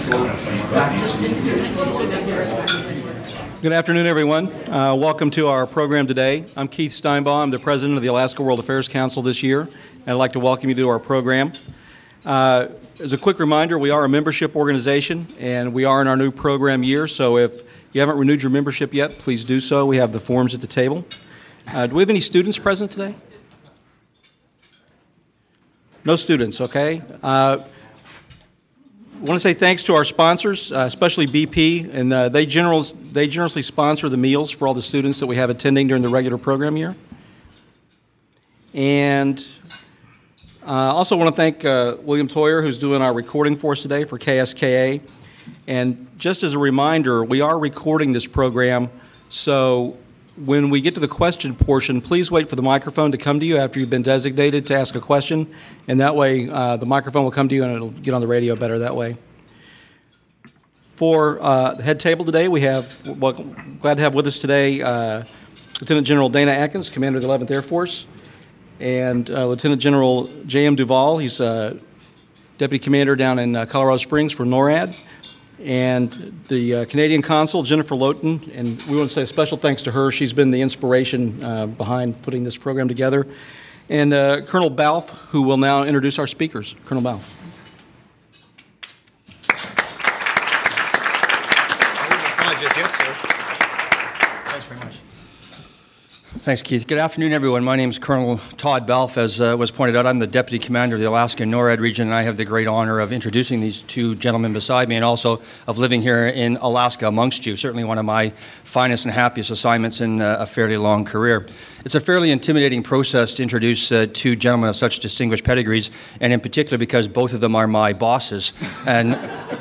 Good afternoon, everyone. Welcome to our program today. I'm Keith Steinbaugh. I'm the president of the Alaska World Affairs Council this year, and I'd like to welcome you to our program. As a quick reminder, we are a membership organization, and we are in our new program year, so if you haven't renewed your membership yet, please do so. We have the forms at the table. Do we have any students present today? No students, okay. I want to say thanks to our sponsors, especially BP, and they generously sponsor the meals for all the students that we have attending during the regular program year. And also want to thank William Toyer, who's doing our recording for us today for KSKA. And just as a reminder, we are recording this program, so when we get to the question portion, please wait for the microphone to come to you after you've been designated to ask a question, and that way the microphone will come to you and it'll get on the radio better that way. For the head table today, we have, glad to have with us today Lieutenant General Dana Atkins, Commander of the 11th Air Force, and Lieutenant General J.M. Duvall. He's Deputy Commander down in Colorado Springs for NORAD. And the Canadian Consul, Jennifer Lowton, and we want to say a special thanks to her. She's been the inspiration behind putting this program together. And Colonel Balfe, who will now introduce our speakers. Colonel Balfe. Thanks very much. Thanks, Keith. Good afternoon, everyone. My name is Colonel Todd Balfe. As was pointed out, I'm the Deputy Commander of the Alaska NORAD region, and I have the great honor of introducing these two gentlemen beside me and also of living here in Alaska amongst you, certainly one of my finest and happiest assignments in a fairly long career. It's a fairly intimidating process to introduce two gentlemen of such distinguished pedigrees, and in particular because both of them are my bosses. And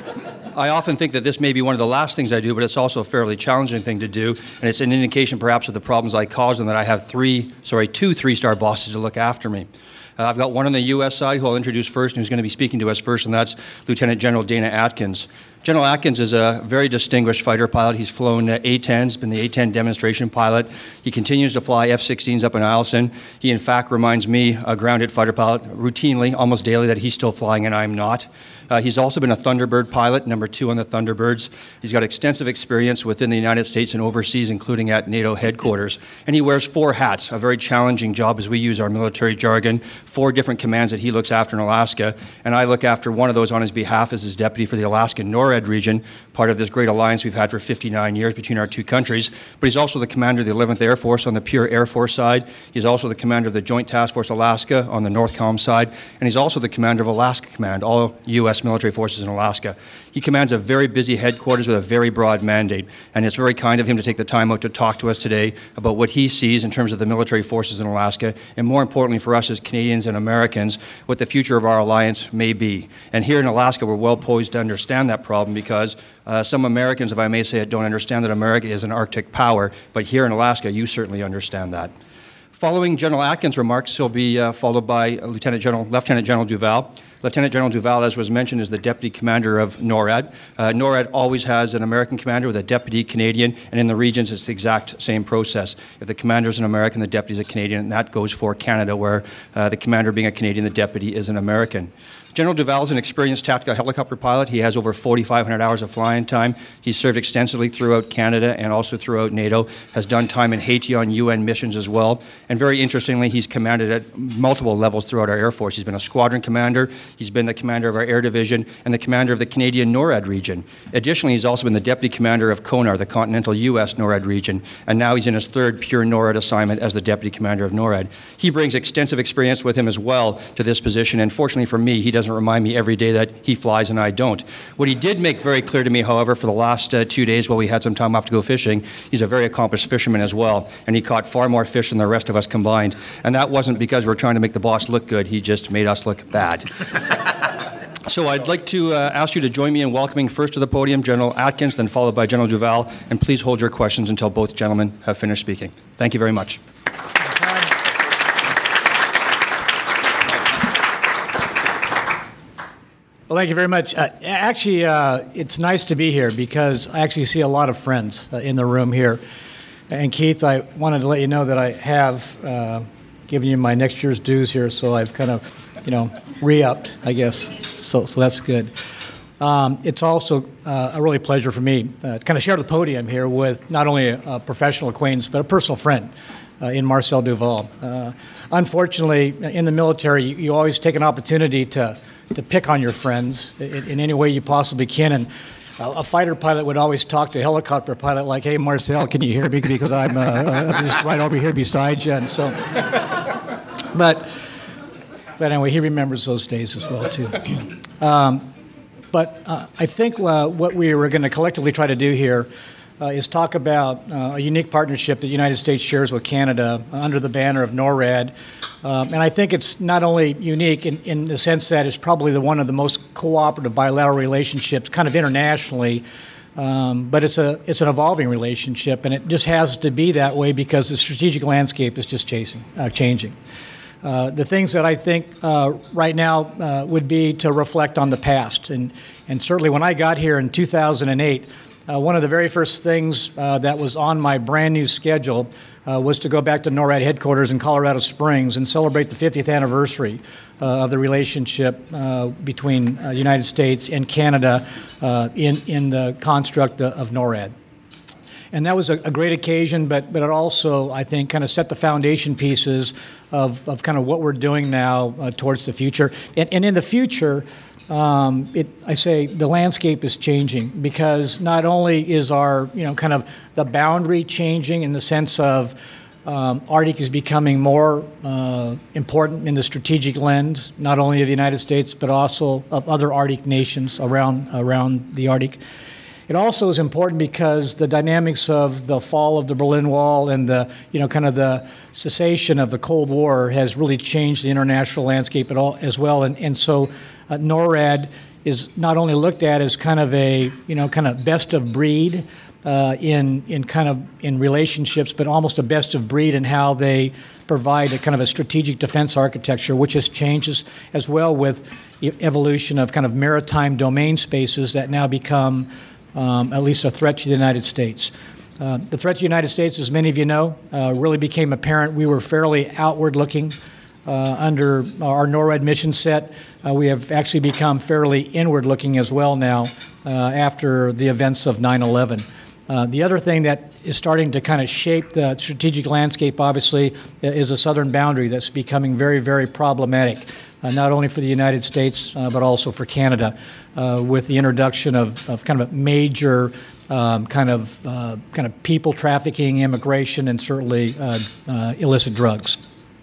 I often think that this may be one of the last things I do, but it's also a fairly challenging thing to do, and it's an indication perhaps of the problems I cause and that I have two three-star bosses to look after me. I've got one on the U.S. side who I'll introduce first and who's going to be speaking to us first, and that's Lieutenant General Dana Atkins. General Atkins is a very distinguished fighter pilot. He's flown A-10s, been the A-10 demonstration pilot. He continues to fly F-16s up in Eielson. He, in fact, reminds me, a grounded fighter pilot, routinely, almost daily, that he's still flying and I'm not. He's also been a Thunderbird pilot, number 2 on the Thunderbirds. He's got extensive experience within the United States and overseas, including at NATO headquarters. And he wears 4 hats, a very challenging job as we use our military jargon, 4 different commands that he looks after in Alaska. And I look after one of those on his behalf as his deputy for the Alaska NORAD region, part of this great alliance we've had for 59 years between our two countries. But he's also the commander of the 11th Air Force on the pure Air Force side. He's also the commander of the Joint Task Force Alaska on the NORTHCOM side. And he's also the commander of Alaska Command, all U.S. military forces in Alaska. He commands a very busy headquarters with a very broad mandate, and it's very kind of him to take the time out to talk to us today about what he sees in terms of the military forces in Alaska, and more importantly for us as Canadians and Americans, what the future of our alliance may be. And here in Alaska, we're well poised to understand that problem because some Americans, if I may say it, don't understand that America is an Arctic power, but here in Alaska, you certainly understand that. Following General Atkins' remarks, he'll be followed by Lieutenant General Duvall. Lieutenant General Duvall, as was mentioned, is the Deputy Commander of NORAD. NORAD always has an American commander with a Deputy Canadian, and in the regions it's the exact same process. If the commander is an American, the deputy is a Canadian, and that goes for Canada, where the commander being a Canadian, the deputy is an American. General Duvall is an experienced tactical helicopter pilot. He has over 4,500 hours of flying time. He's served extensively throughout Canada and also throughout NATO, has done time in Haiti on UN missions as well. And very interestingly, he's commanded at multiple levels throughout our Air Force. He's been a squadron commander, he's been the commander of our Air Division, and the commander of the Canadian NORAD region. Additionally, he's also been the deputy commander of CONAR, the continental U.S. NORAD region, and now he's in his 3rd pure NORAD assignment as the deputy commander of NORAD. He brings extensive experience with him as well to this position, and fortunately for me, he doesn't remind me every day that he flies and I don't. What he did make very clear to me, however, for the last 2 days while we had some time off to go fishing, he's a very accomplished fisherman as well, and he caught far more fish than the rest of us combined. And that wasn't because we're trying to make the boss look good, he just made us look bad. So I'd like to ask you to join me in welcoming first to the podium General Atkins, then followed by General Duvall, and please hold your questions until both gentlemen have finished speaking. Thank you very much. Well, thank you very much. It's nice to be here because I actually see a lot of friends in the room here. And Keith, I wanted to let you know that I have given you my next year's dues here, so I've kind of, re-upped, I guess. So that's good. It's also a really pleasure for me to kind of share the podium here with not only a professional acquaintance, but a personal friend in Marcel Duval. Unfortunately, in the military, you always take an opportunity to pick on your friends in any way you possibly can. And a fighter pilot would always talk to a helicopter pilot like, "Hey, Marcel, can you hear me? Because I'm just right over here beside you." And so, but anyway, he remembers those days as well, too. But I think what we were going to collectively try to do here is talk about a unique partnership that the United States shares with Canada under the banner of NORAD. And I think it's not only unique in the sense that it's probably one of the most cooperative bilateral relationships kind of internationally, but it's an evolving relationship, and it just has to be that way because the strategic landscape is just changing. The things that I think right now would be to reflect on the past. And certainly when I got here in 2008, one of the very first things that was on my brand new schedule was to go back to NORAD headquarters in Colorado Springs and celebrate the 50th anniversary of the relationship between the United States and Canada in the construct of NORAD. And that was a great occasion, but it also, I think, kind of set the foundation pieces of kind of what we're doing now towards the future. And in the future, I say the landscape is changing because not only is our, kind of the boundary changing in the sense of Arctic is becoming more important in the strategic lens, not only of the United States, but also of other Arctic nations around the Arctic. It also is important because the dynamics of the fall of the Berlin Wall and the, kind of the cessation of the Cold War has really changed the international landscape as well. And so NORAD is not only looked at as kind of a, kind of best of breed in relationships, but almost a best of breed in how they provide a kind of a strategic defense architecture, which has changed as well with evolution of kind of maritime domain spaces that now become at least a threat to the United States. The threat to the United States, as many of you know, really became apparent. We were fairly outward-looking under our NORAD mission set. We have actually become fairly inward-looking as well now after the events of 9/11. The other thing that is starting to kind of shape the strategic landscape, obviously, is a southern boundary that's becoming very, very problematic, not only for the United States, but also for Canada, with the introduction of kind of a major kind of people trafficking, immigration, and certainly illicit drugs.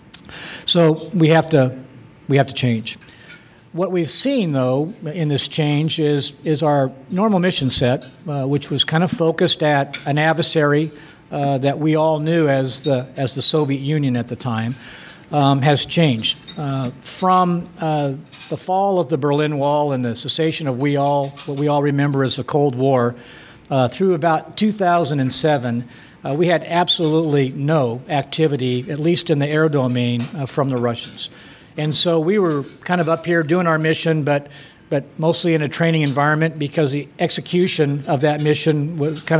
So we have to change. What we've seen, though, in this change is our normal mission set, which was kind of focused at an adversary that we all knew as the Soviet Union at the time, has changed. From the fall of the Berlin Wall and the cessation of what we all remember as the Cold War, through about 2007, we had absolutely no activity, at least in the air domain, from the Russians. And so we were kind of up here doing our mission, but mostly in a training environment because the execution of that mission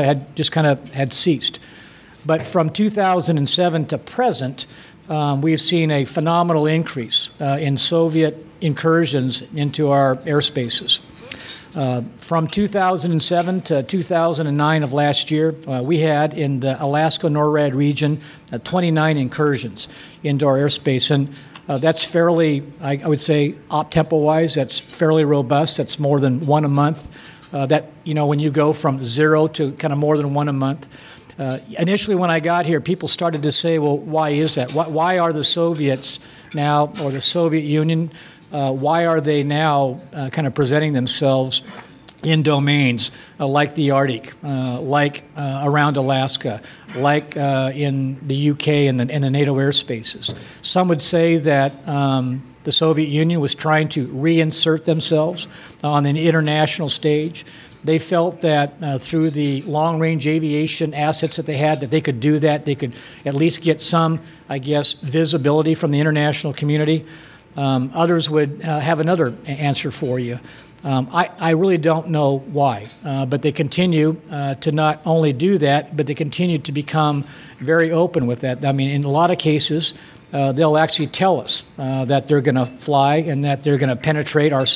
had ceased. But from 2007 to present, we've seen a phenomenal increase in Soviet incursions into our airspaces. From 2007 to 2009 of last year, we had in the Alaska NORAD region 29 incursions into our airspace. And that's fairly, I would say, op-tempo-wise, that's fairly robust. That's more than one a month. When you go from zero to kind of more than one a month. Initially, when I got here, people started to say, well, why is that? Why are the Soviets now, or the Soviet Union, why are they now kind of presenting themselves in domains like the Arctic, like around Alaska, like in the UK and the NATO airspaces? Some would say that the Soviet Union was trying to reinsert themselves on an international stage. They felt that through the long-range aviation assets that they had, that they could do that. They could at least get some, visibility from the international community. Others would have another answer for you. I really don't know why, but they continue to not only do that, but they continue to become very open with that. I mean, in a lot of cases, they'll actually tell us that they're going to fly and that they're going to penetrate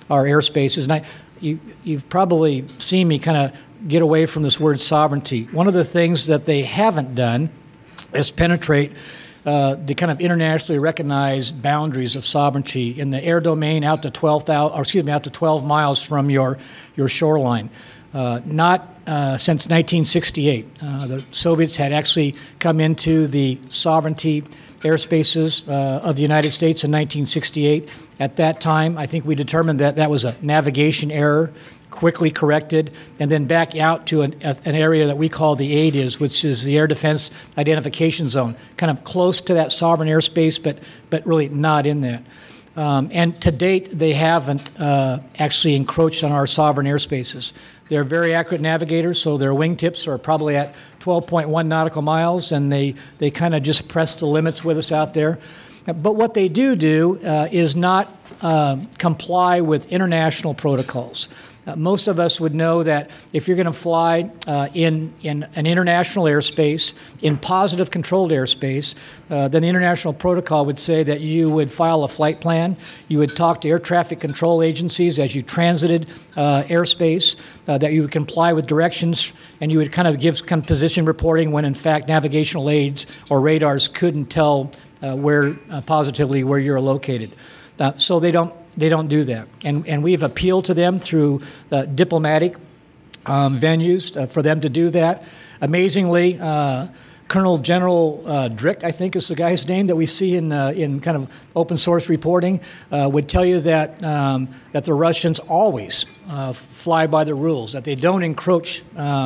our airspaces. And you've probably seen me kind of get away from this word sovereignty. One of the things that they haven't done is penetrate the kind of internationally recognized boundaries of sovereignty in the air domain out to 12 miles from your shoreline. Not since 1968. The Soviets had actually come into the sovereignty airspaces of the United States in 1968. At that time, I think we determined that that was a navigation error, quickly corrected, and then back out to an area that we call the ADIZ, which is the Air Defense Identification Zone, kind of close to that sovereign airspace, but really not in that. And to date, they haven't actually encroached on our sovereign airspaces. They're very accurate navigators, so their wingtips are probably at 12.1 nautical miles, and they kind of just press the limits with us out there. But what they do is not comply with international protocols. Most of us would know that if you're going to fly in an international airspace, in positive controlled airspace, then the international protocol would say that you would file a flight plan, you would talk to air traffic control agencies as you transited airspace, that you would comply with directions, and you would kind of give position reporting when in fact navigational aids or radars couldn't tell positively where you're located. So they don't do that. And we've appealed to them through diplomatic venues for them to do that. Amazingly, Colonel General Drick, I think is the guy's name that we see in kind of open source reporting, would tell you that the Russians always fly by the rules, that they don't encroach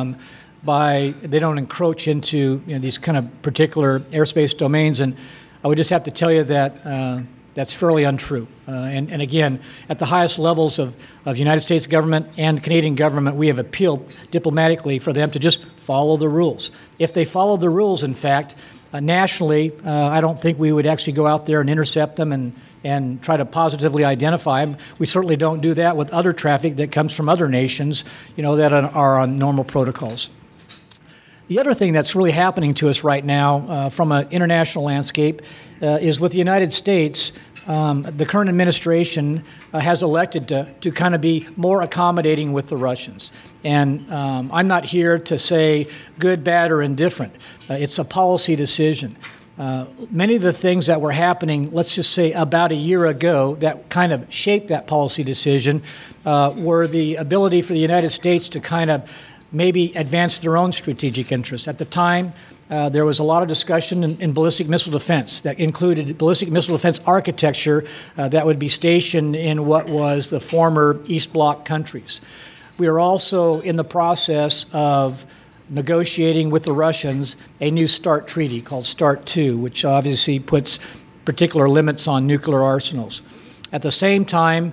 into these kind of particular airspace domains. And I would just have to tell you that that's fairly untrue. And again, at the highest levels of United States government and Canadian government, we have appealed diplomatically for them to just follow the rules. If they followed the rules, in fact, nationally, I don't think we would actually go out there and intercept them and try to positively identify them. We certainly don't do that with other traffic that comes from other nations, that are on normal protocols. The other thing that's really happening to us right now from an international landscape is with the United States, the current administration has elected to kind of be more accommodating with the Russians. And I'm not here to say good, bad, or indifferent. It's a policy decision. Many of the things that were happening, let's just say about a year ago, that kind of shaped that policy decision were the ability for the United States to kind of maybe advance their own strategic interests. At the time, there was a lot of discussion in ballistic missile defense that included ballistic missile defense architecture that would be stationed in what was the former East Bloc countries. We are also in the process of negotiating with the Russians a new START treaty called START II, which obviously puts particular limits on nuclear arsenals. At the same time,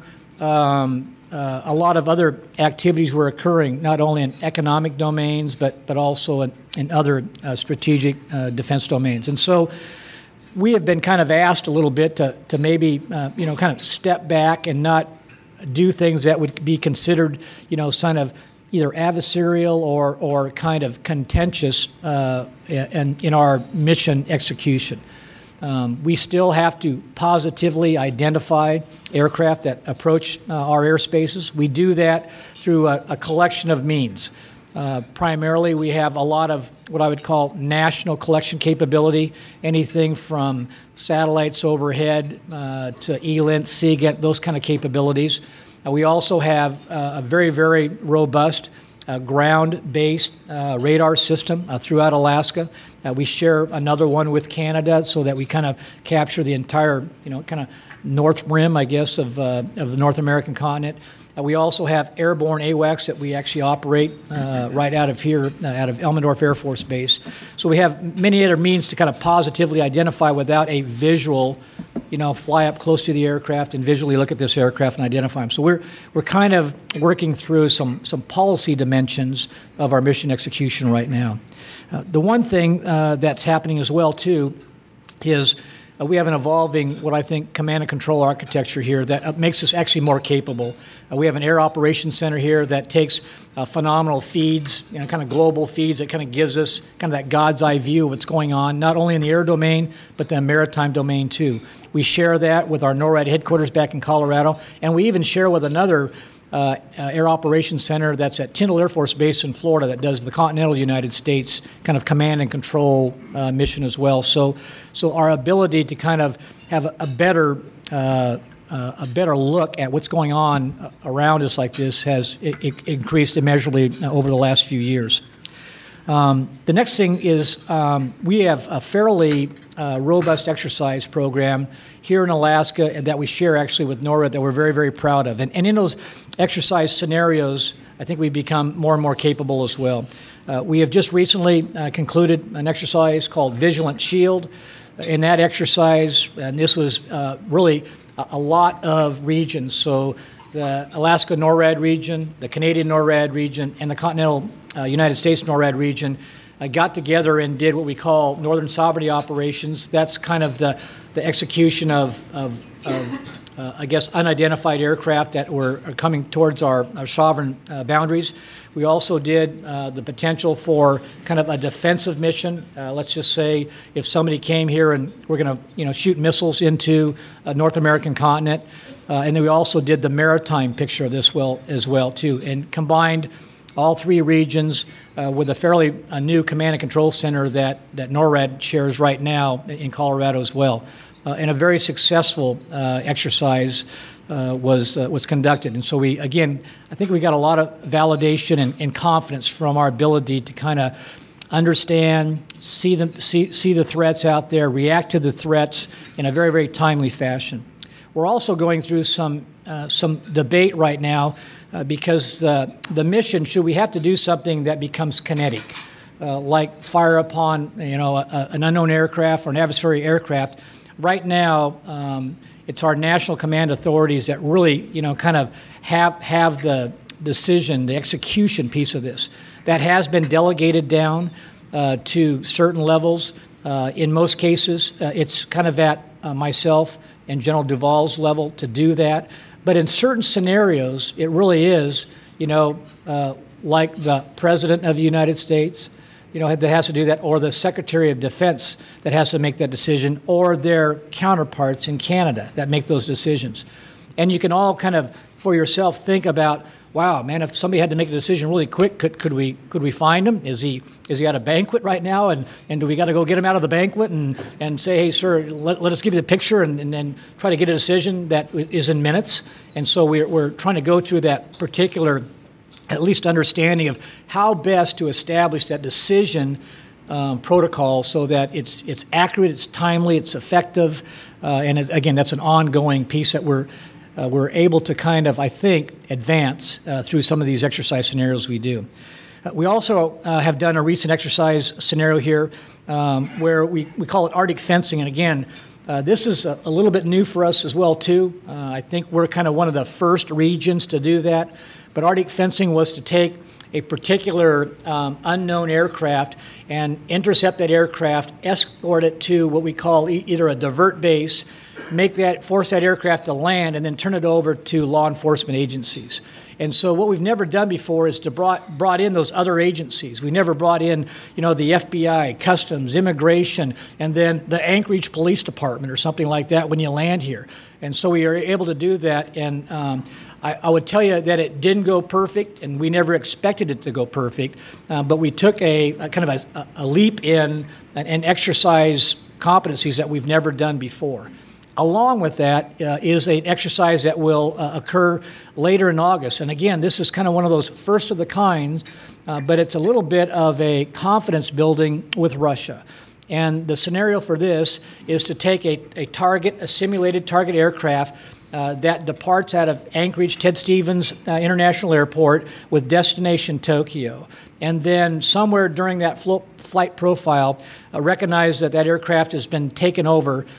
a lot of other activities were occurring, not only in economic domains, but also in other strategic defense domains. And so we have been kind of asked a little bit to maybe, kind of step back and not do things that would be considered, kind of either adversarial or kind of contentious in our mission execution. We still have to positively identify aircraft that approach our airspaces. We do that through a collection of means. Primarily, we have a lot of what I would call national collection capability, anything from satellites overhead to ELINT, SIGINT, those kind of capabilities. We also have a very, very robust ground-based radar system throughout Alaska. We share another one with Canada so that we kind of capture the entire, kind of north rim, I guess, of the North American continent. We also have airborne AWACS that we actually operate right out of here, out of Elmendorf Air Force Base. So we have many other means to kind of positively identify without a visual, fly up close to the aircraft and visually look at this aircraft and identify them. So we're kind of working through some policy dimensions of our mission execution right now. The one thing that's happening as well, too, is we have an evolving, what I think, command and control architecture here that makes us actually more capable. We have an air operations center here that takes phenomenal feeds, kind of global feeds that kind of gives us kind of that God's eye view of what's going on, not only in the air domain, but the maritime domain too. We share that with our NORAD headquarters back in Colorado, and we even share with another Air Operations Center that's at Tyndall Air Force Base in Florida that does the continental United States kind of command and control mission as well. So our ability to kind of have a better look at what's going on around us like this has increased immeasurably over the last few years. The next thing is we have a fairly robust exercise program here in Alaska and that we share actually with NORAD that we're very, very proud of. And in those exercise scenarios, I think we've become more and more capable as well. We have just recently concluded an exercise called Vigilant Shield. In that exercise, and this was really a lot of regions, so the Alaska NORAD region, the Canadian NORAD region, and the continental United States NORAD region got together and did what we call Northern Sovereignty Operations. That's kind of the execution of I guess, unidentified aircraft that were coming towards our sovereign boundaries. We also did the potential for kind of a defensive mission. Let's just say if somebody came here and we're going to shoot missiles into a North American continent. And then we also did the maritime picture of this as well too, and combined all three regions with a fairly new command and control center that NORAD shares right now in Colorado as well. And a very successful exercise was conducted. And so I think we got a lot of validation and confidence from our ability to kind of understand, see the threats out there, react to the threats in a very, very timely fashion. We're also going through some debate right now because the mission, should we have to do something that becomes kinetic, like fire upon an unknown aircraft or an adversary aircraft. Right now, it's our national command authorities that really kind of have the decision, the execution piece of this. That has been delegated down to certain levels. In most cases, it's kind of at myself and General Duvall's level to do that. But in certain scenarios, it really is, like the President of the United States, that has to do that, or the Secretary of Defense that has to make that decision, or their counterparts in Canada that make those decisions. And you can all kind of, for yourself, think about, wow, man, if somebody had to make a decision really quick, could we find him? Is he at a banquet right now, and do we got to go get him out of the banquet and say, hey, sir, let us give you the picture and then try to get a decision that is in minutes? And so we're trying to go through that particular, at least understanding of how best to establish that decision protocol so that it's accurate, it's timely, it's effective, and again, that's an ongoing piece that we're able to kind of, I think, advance through some of these exercise scenarios we do. We also have done a recent exercise scenario here where we call it Arctic fencing, and again, this is a little bit new for us as well too. I think we're kind of one of the first regions to do that. But Arctic fencing was to take a particular unknown aircraft and intercept that aircraft, escort it to what we call either a divert base, force that aircraft to land, and then turn it over to law enforcement agencies. And so what we've never done before is to brought in those other agencies. We never brought in, the FBI, Customs, Immigration, and then the Anchorage Police Department or something like that when you land here. And so we are able to do that, and I would tell you that it didn't go perfect, and we never expected it to go perfect, but we took a kind of a leap in and exercise competencies that we've never done before. Along with that is an exercise that will occur later in August. And again, this is kind of one of those first of the kinds, but it's a little bit of a confidence building with Russia. And the scenario for this is to take a simulated target aircraft that departs out of Anchorage Ted Stevens International Airport with destination Tokyo. And then somewhere during that flight profile, recognize that aircraft has been taken over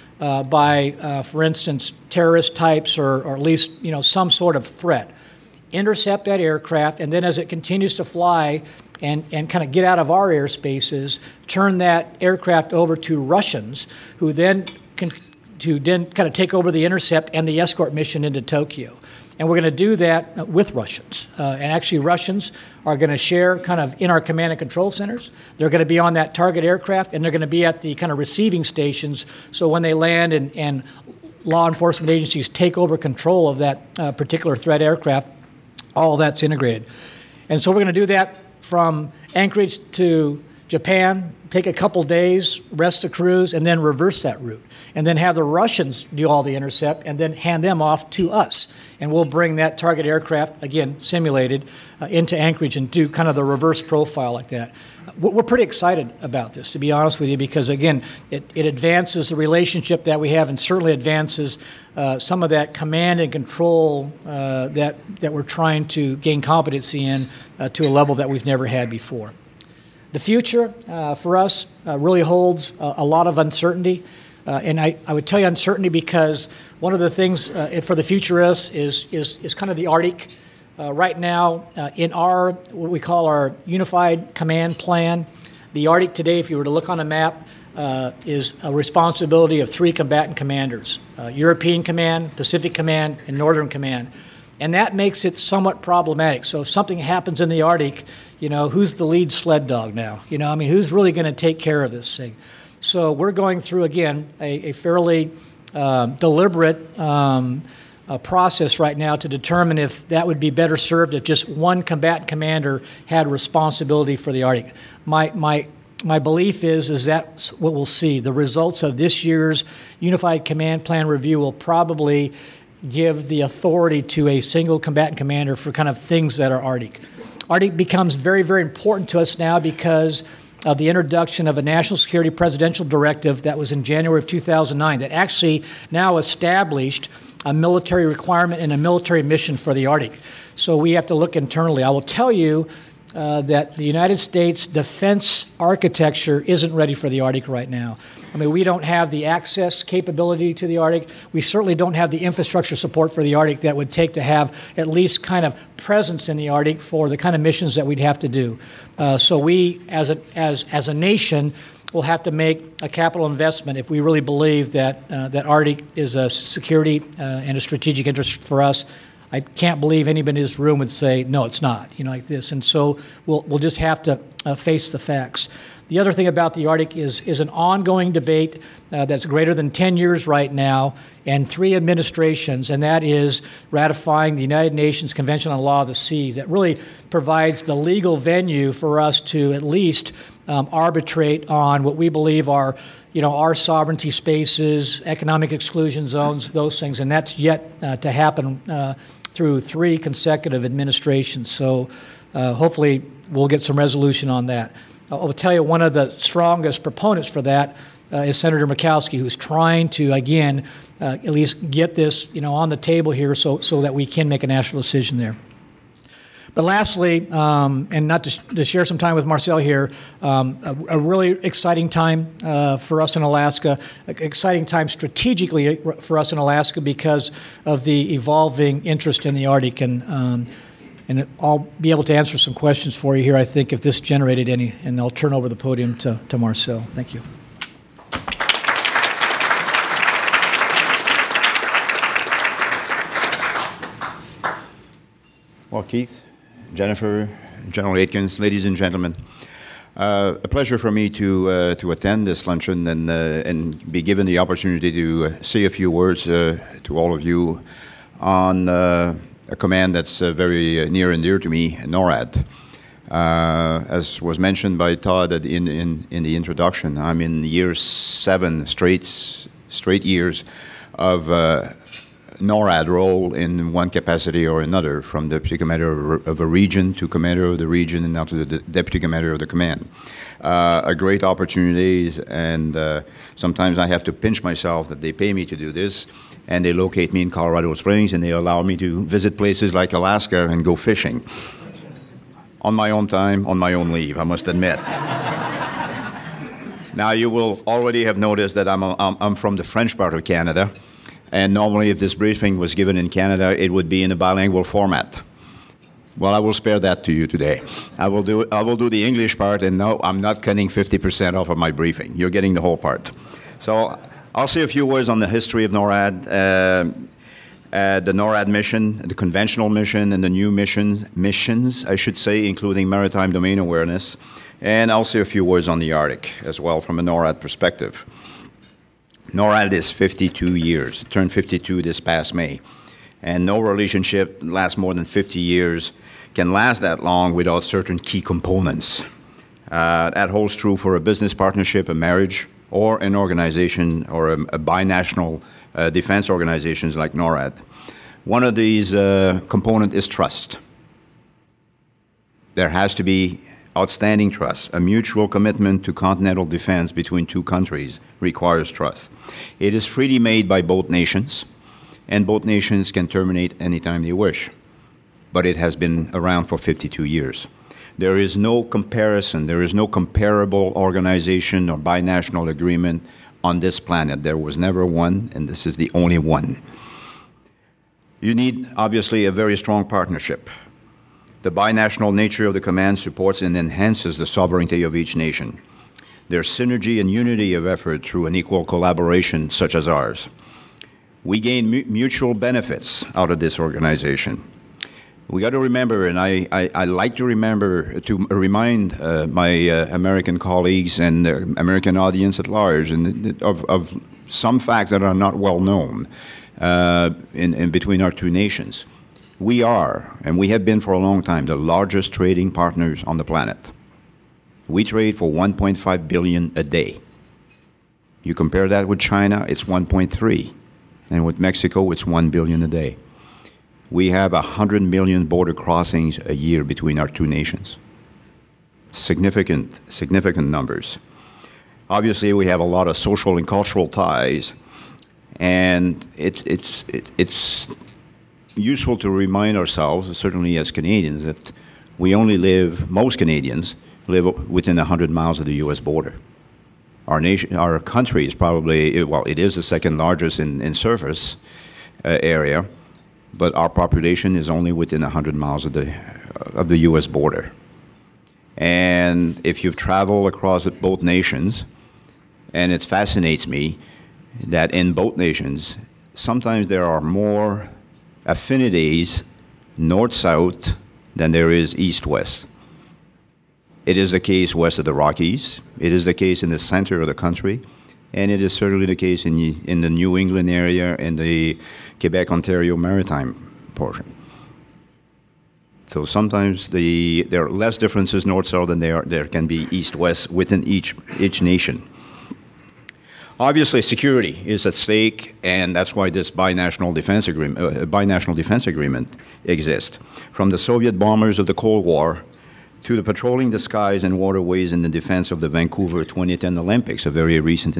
by, for instance, terrorist types or at least some sort of threat. Intercept that aircraft, and then as it continues to fly and kind of get out of our airspaces, turn that aircraft over to Russians, who then can then kind of take over the intercept and the escort mission into Tokyo. And we're going to do that with Russians. And actually, Russians are going to share kind of in our command and control centers. They're going to be on that target aircraft, and they're going to be at the kind of receiving stations. So when they land and law enforcement agencies take over control of that particular threat aircraft, all that's integrated. And so we're going to do that from Anchorage to Japan, take a couple days, rest the crews, and then reverse that route. And then have the Russians do all the intercept and then hand them off to us. And we'll bring that target aircraft, again, simulated, into Anchorage and do kind of the reverse profile like that. We're pretty excited about this, to be honest with you, because, again, it advances the relationship that we have and certainly advances some of that command and control that we're trying to gain competency in to a level that we've never had before. The future for us really holds a lot of uncertainty. And I would tell you uncertainty because one of the things for the future is kind of the Arctic. Right now, in what we call our Unified Command Plan, the Arctic today, if you were to look on a map, is a responsibility of 3 combatant commanders, European Command, Pacific Command, and Northern Command. And that makes it somewhat problematic. So if something happens in the Arctic, who's the lead sled dog now? Who's really going to take care of this thing? So we're going through, again, a fairly deliberate process right now to determine if that would be better served if just one combatant commander had responsibility for the Arctic. My belief is that's what we'll see. The results of this year's Unified Command Plan review will probably give the authority to a single combatant commander for kind of things that are Arctic. Arctic becomes very, very important to us now because of the introduction of a national security presidential directive that was in January of 2009 that actually now established a military requirement and a military mission for the Arctic. So we have to look internally. I will tell you that the United States defense architecture isn't ready for the Arctic right now. We don't have the access capability to the Arctic. We certainly don't have the infrastructure support for the Arctic that would take to have at least kind of presence in the Arctic for the kind of missions that we'd have to do. So we, as a nation, will have to make a capital investment if we really believe that that Arctic is a security and a strategic interest for us. I can't believe anybody in this room would say, no, it's not, like this. And so we'll just have to face the facts. The other thing about the Arctic is an ongoing debate that's greater than 10 years right now and 3 administrations, and that is ratifying the United Nations Convention on the Law of the Sea. That really provides the legal venue for us to at least arbitrate on what we believe are our sovereignty spaces, economic exclusion zones, those things, and that's yet to happen through 3 consecutive administrations. So hopefully we'll get some resolution on that. I will tell you one of the strongest proponents for that is Senator Murkowski, who's trying to, again, at least get this on the table here so that we can make a national decision there. But lastly, and not to share some time with Marcel here, a really exciting time for us in Alaska, exciting time strategically for us in Alaska because of the evolving interest in the Arctic. And I'll be able to answer some questions for you here, I think, if this generated any. And I'll turn over the podium to Marcel. Thank you. Well, Keith, Jennifer, General Atkins, ladies and gentlemen, a pleasure for me to attend this luncheon and be given the opportunity to say a few words to all of you on a command that's very near and dear to me, NORAD. As was mentioned by Todd in the introduction, I'm in year 7 straight years of NORAD role in one capacity or another, from deputy commander of a region to commander of the region and now to the deputy commander of the command. A great opportunities, and sometimes I have to pinch myself that they pay me to do this, and they locate me in Colorado Springs, and they allow me to visit places like Alaska and go fishing. On my own time, on my own leave, I must admit. Now, you will already have noticed that I'm from the French part of Canada, and normally if this briefing was given in Canada, it would be in a bilingual format. Well, I will spare that to you today. I will do the English part, and no, I'm not cutting 50% off of my briefing. You're getting the whole part. So I'll say a few words on the history of NORAD, the NORAD mission, the conventional mission, and the new missions, I should say, including maritime domain awareness. And I'll say a few words on the Arctic as well from a NORAD perspective. NORAD is 52 years. It turned 52 this past May. And no relationship lasts more than 50 years can last that long without certain key components. That holds true for a business partnership, a marriage, or an organization or a binational defense organizations like NORAD. One of these components is trust. There has to be outstanding trust. A mutual commitment to continental defense between two countries requires trust. It is freely made by both nations, and both nations can terminate anytime they wish. But it has been around for 52 years. There is no comparison, there is no comparable organization or binational agreement on this planet. There was never one, and this is the only one. You need, obviously, a very strong partnership. The binational nature of the command supports and enhances the sovereignty of each nation. There's synergy and unity of effort through an equal collaboration such as ours. We gain mutual benefits out of this organization. We got to remember, and I like to remember, to remind my American colleagues and the American audience at large of some facts that are not well known in between our two nations. We are, and we have been for a long time, the largest trading partners on the planet. We trade for $1.5 billion a day. You compare that with China, it's 1.3, and with Mexico, it's $1 billion a day. We have 100 million border crossings a year between our two nations. Significant numbers. Obviously, we have a lot of social and cultural ties, and it's useful to remind ourselves, certainly as Canadians, that most Canadians live within 100 miles of the U.S. border. Our country is probably, well, it is the second largest in surface area, but our population is only within 100 miles of the U.S. border. And if you travel across both nations, and it fascinates me that in both nations, sometimes there are more affinities north-south than there is east-west. It is the case west of the Rockies. It is the case in the center of the country. And it is certainly the case in the New England area and the Quebec-Ontario maritime portion. So sometimes there are less differences north-south than there can be east-west within each nation. Obviously, security is at stake, and that's why this binational defense agreement exists. From the Soviet bombers of the Cold War to the patrolling the skies and waterways in the defense of the Vancouver 2010 Olympics, a very recent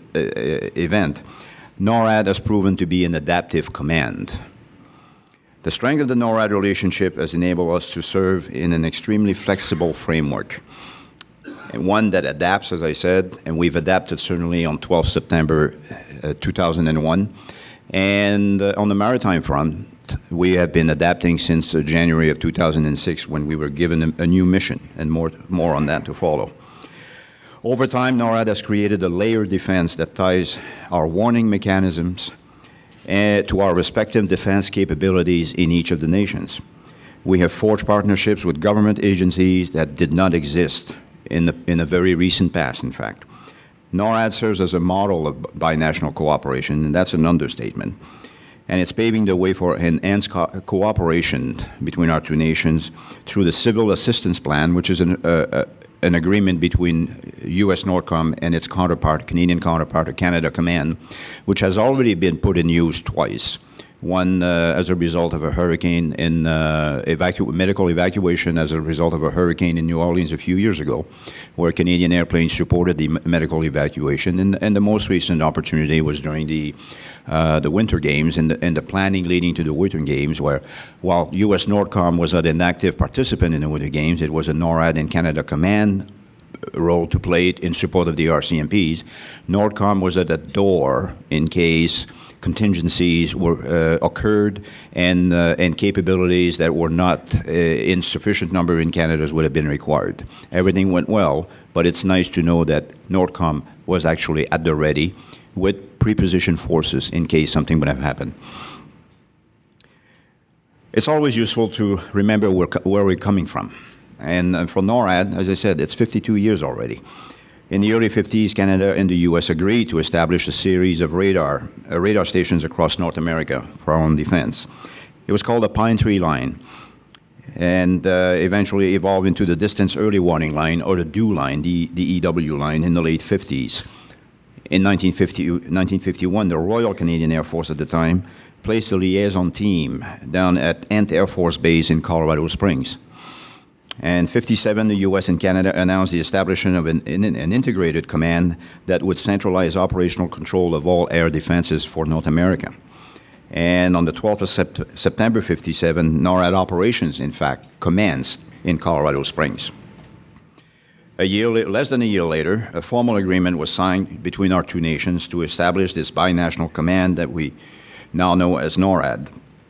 event, NORAD has proven to be an adaptive command. The strength of the NORAD relationship has enabled us to serve in an extremely flexible framework, and one that adapts, as I said, and we've adapted certainly on 12 September 2001. And on the maritime front, we have been adapting since January of 2006 when we were given a new mission, and more on that to follow. Over time, NORAD has created a layered defense that ties our warning mechanisms to our respective defense capabilities in each of the nations. We have forged partnerships with government agencies that did not exist in a very recent past, in fact. NORAD serves as a model of binational cooperation, and that's an understatement. And it's paving the way for enhanced cooperation between our two nations through the Civil Assistance Plan, which is an agreement between U.S. NORDCOM and its Canadian counterpart, Canada Command, which has already been put in use twice. One as a result of a hurricane in medical evacuation as a result of a hurricane in New Orleans a few years ago, where Canadian airplanes supported the medical evacuation. And the most recent opportunity was during the Winter Games and the planning leading to the Winter Games, where while U.S. NORDCOM was an active participant in the Winter Games, it was a NORAD and Canada Command role to play in support of the RCMPs. NORDCOM was at the door in case contingencies occurred and capabilities that were not in sufficient number in Canada would have been required. Everything went well, but it's nice to know that NORDCOM was actually at the ready with prepositioned forces in case something would have happened. It's always useful to remember where we're coming from. And for NORAD, as I said, it's 52 years already. In the early 50s, Canada and the U.S. agreed to establish a series of radar stations across North America for our own defense. It was called the Pine Tree Line, and eventually evolved into the Distance Early Warning Line, or the DEW line, the EW line, in the late 50s. In 1951, the Royal Canadian Air Force at the time placed a liaison team down at Ent Air Force Base in Colorado Springs. And 57, the U.S. and Canada announced the establishment of an integrated command that would centralize operational control of all air defenses for North America. And on the 12th of September 57, NORAD operations, in fact, commenced in Colorado Springs. Less than a year later, a formal agreement was signed between our two nations to establish this binational command that we now know as NORAD.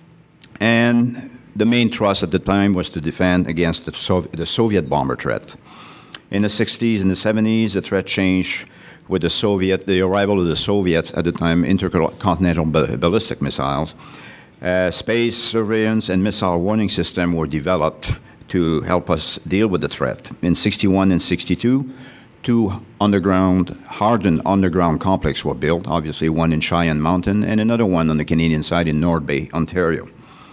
And the main thrust at the time was to defend against the Soviet bomber threat. In the 60s and the 70s, the threat changed with the arrival of the Soviet, at the time, intercontinental ballistic missiles. Space surveillance and missile warning systems were developed to help us deal with the threat. In 61 and 62, two hardened underground complexes were built, obviously one in Cheyenne Mountain and another one on the Canadian side in North Bay, Ontario.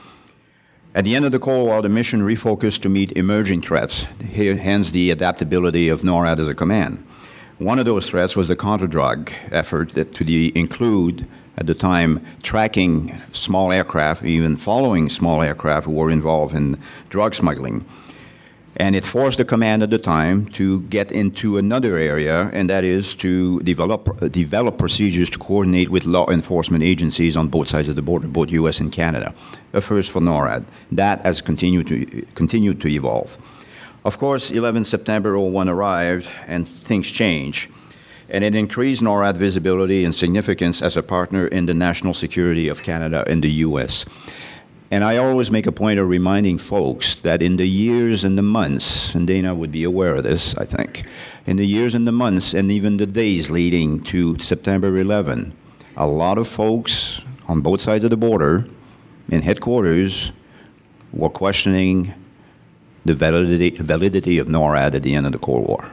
At the end of the Cold War, the mission refocused to meet emerging threats, hence the adaptability of NORAD as a command. One of those threats was the counter-drug effort to include, at the time, tracking small aircraft, even following small aircraft who were involved in drug smuggling. And it forced the command at the time to get into another area, and that is to develop procedures to coordinate with law enforcement agencies on both sides of the border, both U.S. and Canada. A first for NORAD. That has continued to evolve. Of course, 11 September 01 arrived, and things changed. And it increased NORAD visibility and significance as a partner in the national security of Canada and the U.S. And I always make a point of reminding folks that in the years and the months, and Dana would be aware of this, I think, in the years and the months and even the days leading to September 11, a lot of folks on both sides of the border in headquarters were questioning the validity of NORAD at the end of the Cold War.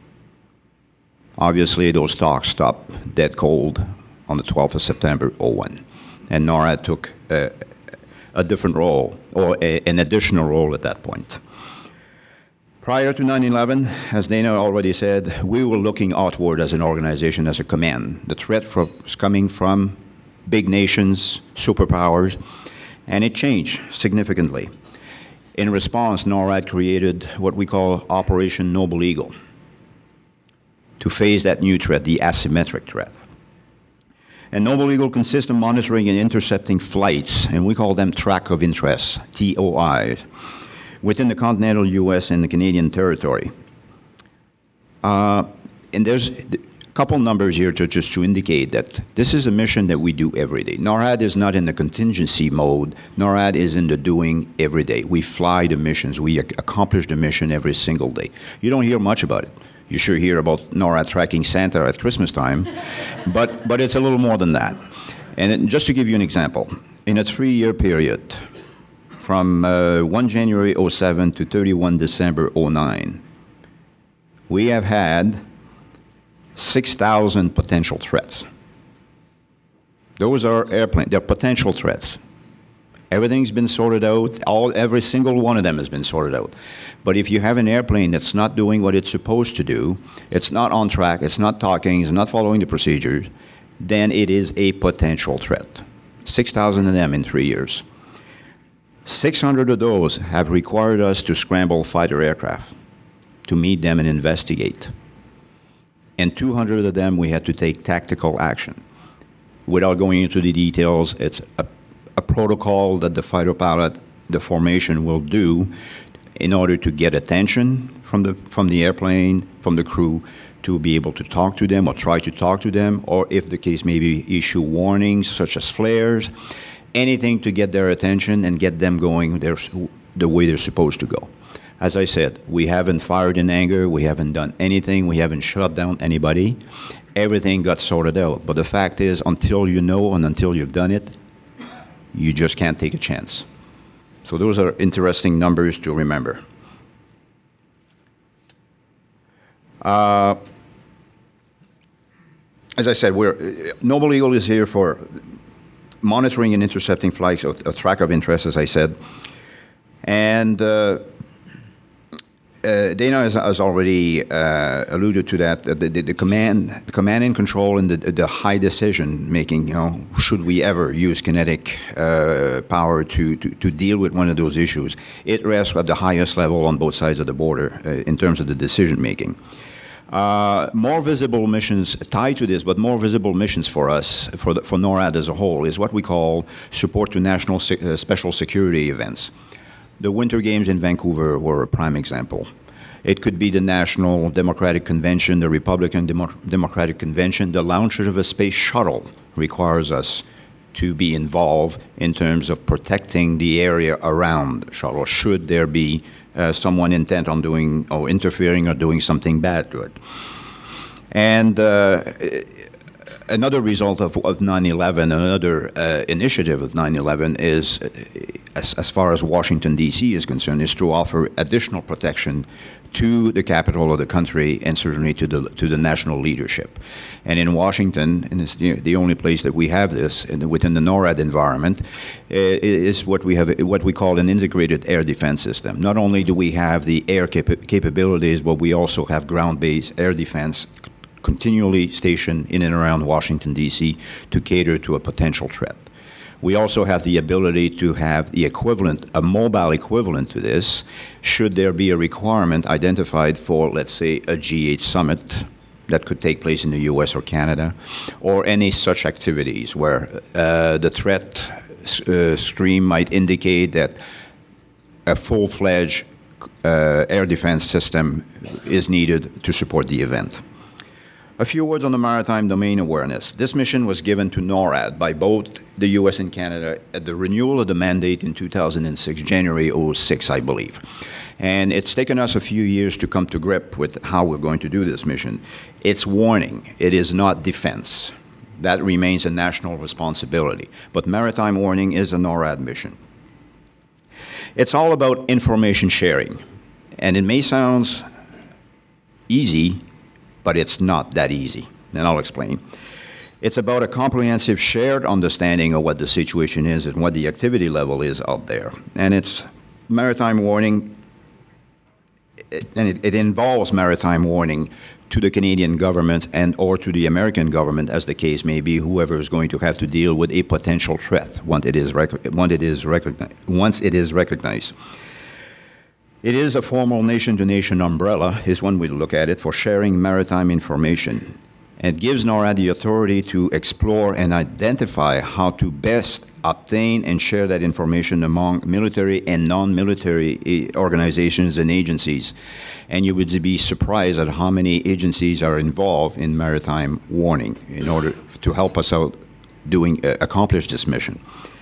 Obviously, those talks stopped dead cold on the 12th of September 01, and NORAD took a different role, or an additional role at that point. Prior to 9/11, as Dana already said, we were looking outward as an organization, as a command. The threat was coming from big nations, superpowers, and it changed significantly. In response, NORAD created what we call Operation Noble Eagle to face that new threat, the asymmetric threat. And Noble Eagle consists of monitoring and intercepting flights, and we call them track of interest, TOIs, within the continental U.S. and the Canadian territory. And there's a couple numbers here just to indicate that this is a mission that we do every day. NORAD is not in the contingency mode. NORAD is in the doing every day. We fly the missions. We accomplish the mission every single day. You don't hear much about it. You sure hear about NORAD tracking Santa at Christmas time, but it's a little more than that. And just to give you an example, in a 3-year period, from 1 January 07 to 31 December 09, we have had 6,000 potential threats. Those are airplanes, they're potential threats. Everything's been sorted out, every single one of them has been sorted out. But if you have an airplane that's not doing what it's supposed to do, it's not on track, it's not talking, it's not following the procedures, then it is a potential threat. 6,000 of them in 3 years. 600 of those have required us to scramble fighter aircraft to meet them and investigate. And 200 of them we had to take tactical action. Without going into the details, it's a protocol that the fighter pilot, the formation will do in order to get attention from the airplane, from the crew, to be able to talk to them or try to talk to them, or if the case may be, issue warnings such as flares, anything to get their attention and get them going the way they're supposed to go. As I said, we haven't fired in anger, we haven't done anything, we haven't shut down anybody. Everything got sorted out. But the fact is, until you know and until you've done it, you just can't take a chance. So those are interesting numbers to remember. As I said, Noble Eagle is here for monitoring and intercepting flights, a track of interest, as I said. And Dana has already alluded to that. The command and control and the high decision making. Should we ever use kinetic power to deal with one of those issues? It rests at the highest level on both sides of the border in terms of the decision making. More visible missions tied to this, but more visible missions for us, for NORAD as a whole, is what we call support to national special security events. The Winter Games in Vancouver were a prime example. It could be the National Democratic Convention, the Republican Democratic Convention. The launcher of a space shuttle requires us to be involved in terms of protecting the area around the shuttle, should there be someone intent on doing or interfering or doing something bad to it. And another result of 9/11, another initiative of 9/11 is, as far as Washington, D.C. is concerned, is to offer additional protection to the capital of the country and certainly to the national leadership. And in Washington, and it's the only place that we have this within the NORAD environment, is what we call an integrated air defense system. Not only do we have the air capabilities, but we also have ground-based air defense continually stationed in and around Washington, D.C. to cater to a potential threat. We also have the ability to have the equivalent, a mobile equivalent to this, should there be a requirement identified for, let's say, a G8 summit that could take place in the U.S. or Canada, or any such activities where the threat stream might indicate that a full-fledged air defense system is needed to support the event. A few words on the maritime domain awareness. This mission was given to NORAD by both the U.S. and Canada at the renewal of the mandate in 2006, January 2006, I believe. And it's taken us a few years to come to grip with how we're going to do this mission. It's warning. It is not defense. That remains a national responsibility. But maritime warning is a NORAD mission. It's all about information sharing. And it may sound easy, but it's not that easy, and I'll explain. It's about a comprehensive shared understanding of what the situation is and what the activity level is out there. And it's maritime warning, and it involves maritime warning to the Canadian government and or to the American government, as the case may be, whoever is going to have to deal with a potential threat once it is recognized. It is a formal nation-to-nation umbrella, is one way to look at it, for sharing maritime information. It gives NORAD the authority to explore and identify how to best obtain and share that information among military and non-military organizations and agencies. And you would be surprised at how many agencies are involved in maritime warning in order to help us out accomplish this mission.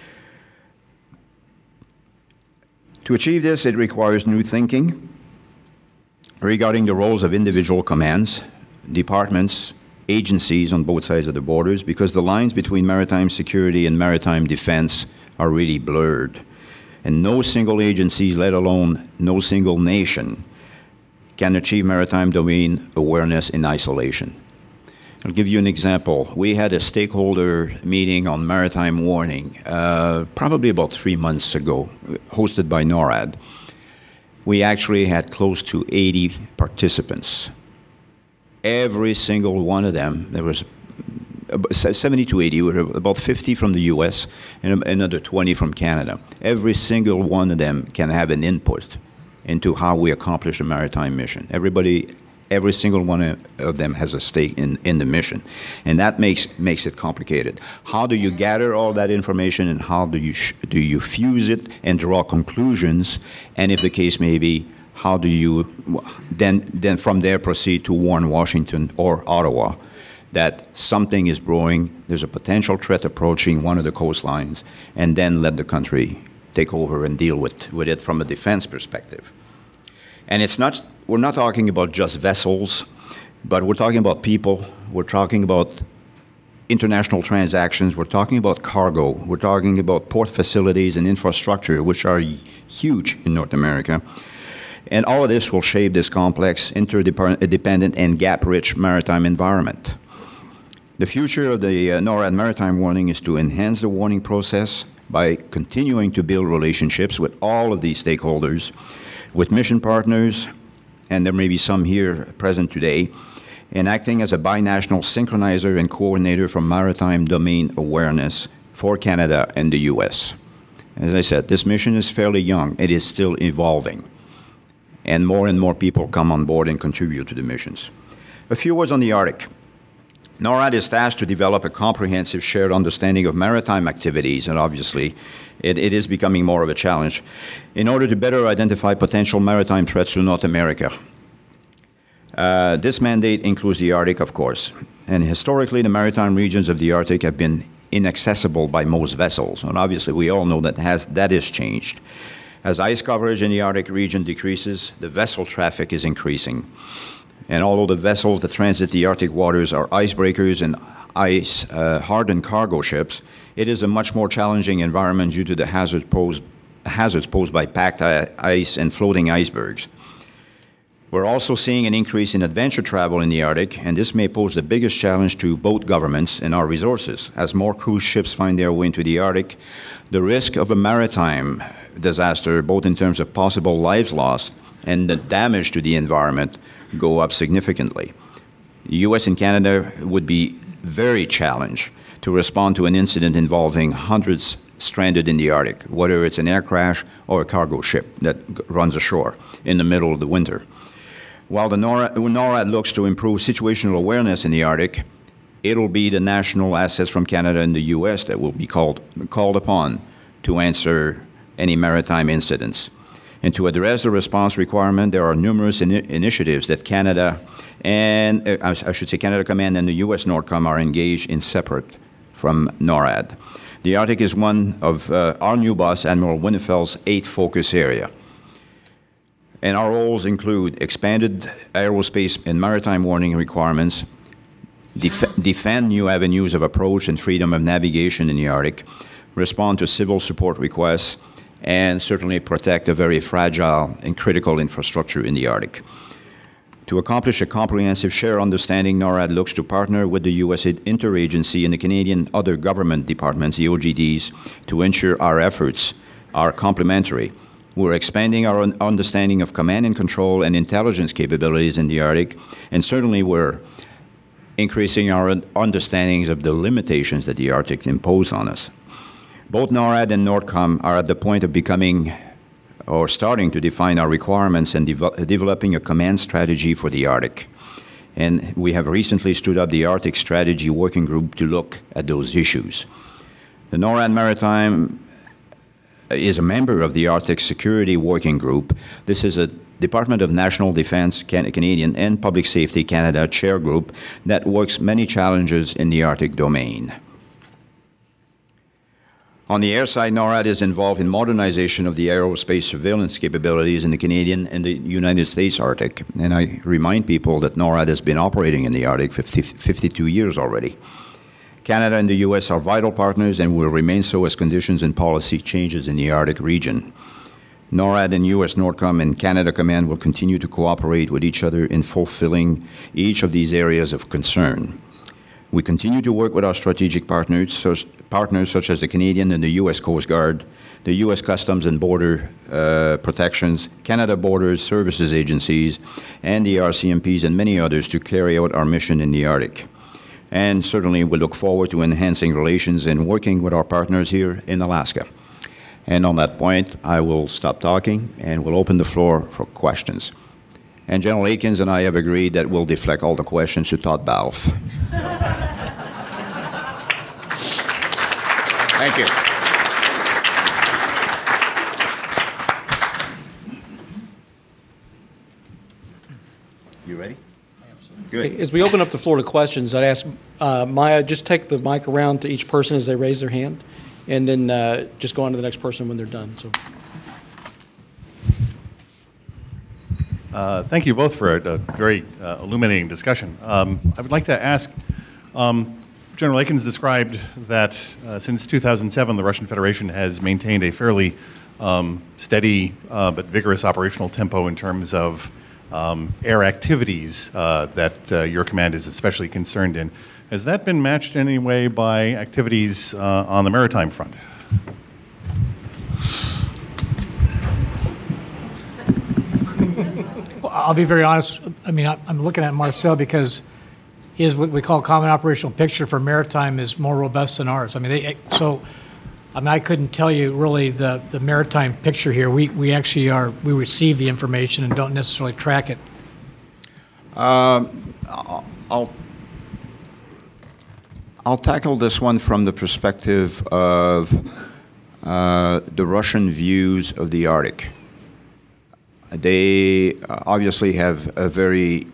To achieve this, it requires new thinking regarding the roles of individual commands, departments, agencies on both sides of the borders, because the lines between maritime security and maritime defense are really blurred. And no single agency, let alone no single nation, can achieve maritime domain awareness in isolation. I'll give you an example. We had a stakeholder meeting on maritime warning probably about 3 months ago, hosted by NORAD. We actually had close to 80 participants. Every single one of them, there was 70 to 80, about 50 from the U.S. and another 20 from Canada. Every single one of them can have an input into how we accomplish a maritime mission. Every single one of them has a stake in the mission. And that makes it complicated. How do you gather all that information, and how do you fuse it and draw conclusions? And if the case may be, how do you then from there proceed to warn Washington or Ottawa that something is brewing, there's a potential threat approaching one of the coastlines, and then let the country take over and deal with it from a defense perspective. And we're not talking about just vessels, but we're talking about people. We're talking about international transactions. We're talking about cargo. We're talking about port facilities and infrastructure, which are huge in North America. And all of this will shape this complex, interdependent, and gap-rich maritime environment. The future of the NORAD Maritime Warning is to enhance the warning process by continuing to build relationships with all of these stakeholders, with mission partners, and there may be some here present today, and acting as a binational synchronizer and coordinator for maritime domain awareness for Canada and the U.S. As I said, this mission is fairly young. It is still evolving. And more people come on board and contribute to the missions. A few words on the Arctic. NORAD is tasked to develop a comprehensive shared understanding of maritime activities, and obviously it is becoming more of a challenge, in order to better identify potential maritime threats to North America. This mandate includes the Arctic, of course, and historically the maritime regions of the Arctic have been inaccessible by most vessels, and obviously we all know that has changed. As ice coverage in the Arctic region decreases, the vessel traffic is increasing. And although the vessels that transit the Arctic waters are icebreakers and ice-hardened cargo ships, it is a much more challenging environment due to the hazards posed by packed ice and floating icebergs. We're also seeing an increase in adventure travel in the Arctic, and this may pose the biggest challenge to both governments and our resources. As more cruise ships find their way into the Arctic, the risk of a maritime disaster, both in terms of possible lives lost and the damage to the environment, go up significantly. The U.S. and Canada would be very challenged to respond to an incident involving hundreds stranded in the Arctic, whether it's an air crash or a cargo ship that runs ashore in the middle of the winter. While the NORAD looks to improve situational awareness in the Arctic, it'll be the national assets from Canada and the U.S. that will be called upon to answer any maritime incidents. And to address the response requirement, there are numerous initiatives that Canada and, Canada Command and the U.S. NORDCOM are engaged in separate from NORAD. The Arctic is one of our new boss, Admiral Winnefeld's 8th focus area. And our roles include expanded aerospace and maritime warning requirements, defend new avenues of approach and freedom of navigation in the Arctic, respond to civil support requests, and certainly protect a very fragile and critical infrastructure in the Arctic. To accomplish a comprehensive shared understanding, NORAD looks to partner with the U.S. interagency and the Canadian other government departments, the OGDs, to ensure our efforts are complementary. We're expanding our understanding of command and control and intelligence capabilities in the Arctic, and certainly we're increasing our understandings of the limitations that the Arctic impose on us. Both NORAD and NORDCOM are at the point of becoming or starting to define our requirements and developing a command strategy for the Arctic. And we have recently stood up the Arctic Strategy Working Group to look at those issues. The NORAD Maritime is a member of the Arctic Security Working Group. This is a Department of National Defense Canadian and Public Safety Canada chair group that works many challenges in the Arctic domain. On the air side, NORAD is involved in modernization of the aerospace surveillance capabilities in the Canadian and the United States Arctic. And I remind people that NORAD has been operating in the Arctic for 52 years already. Canada and the U.S. are vital partners and will remain so as conditions and policy changes in the Arctic region. NORAD and U.S. NORDCOM and Canada Command will continue to cooperate with each other in fulfilling each of these areas of concern. We continue to work with our strategic partners such as the Canadian and the U.S. Coast Guard, the U.S. Customs and Border Protections, Canada Borders Services Agencies, and the RCMPs and many others to carry out our mission in the Arctic. And certainly we look forward to enhancing relations and working with our partners here in Alaska. And on that point, I will stop talking and we'll open the floor for questions. And General Aikens and I have agreed that we'll deflect all the questions to Todd Balfe. Thank you. You ready? Good. As we open up the floor to questions, I'd ask Maya, just take the mic around to each person as they raise their hand, and then just go on to the next person when they're done. So. Thank you both for a very illuminating discussion. I would like to ask, General Akins described that since 2007, the Russian Federation has maintained a fairly steady but vigorous operational tempo in terms of air activities that your command is especially concerned in. Has that been matched in any way by activities on the maritime front? Well, I'll be very honest. I mean, I'm looking at Marcel because his what we call common operational picture for maritime is more robust than ours. I mean, I couldn't tell you really the maritime picture here. We actually we receive the information and don't necessarily track it. I'll tackle this one from the perspective of the Russian views of the Arctic. They obviously have a very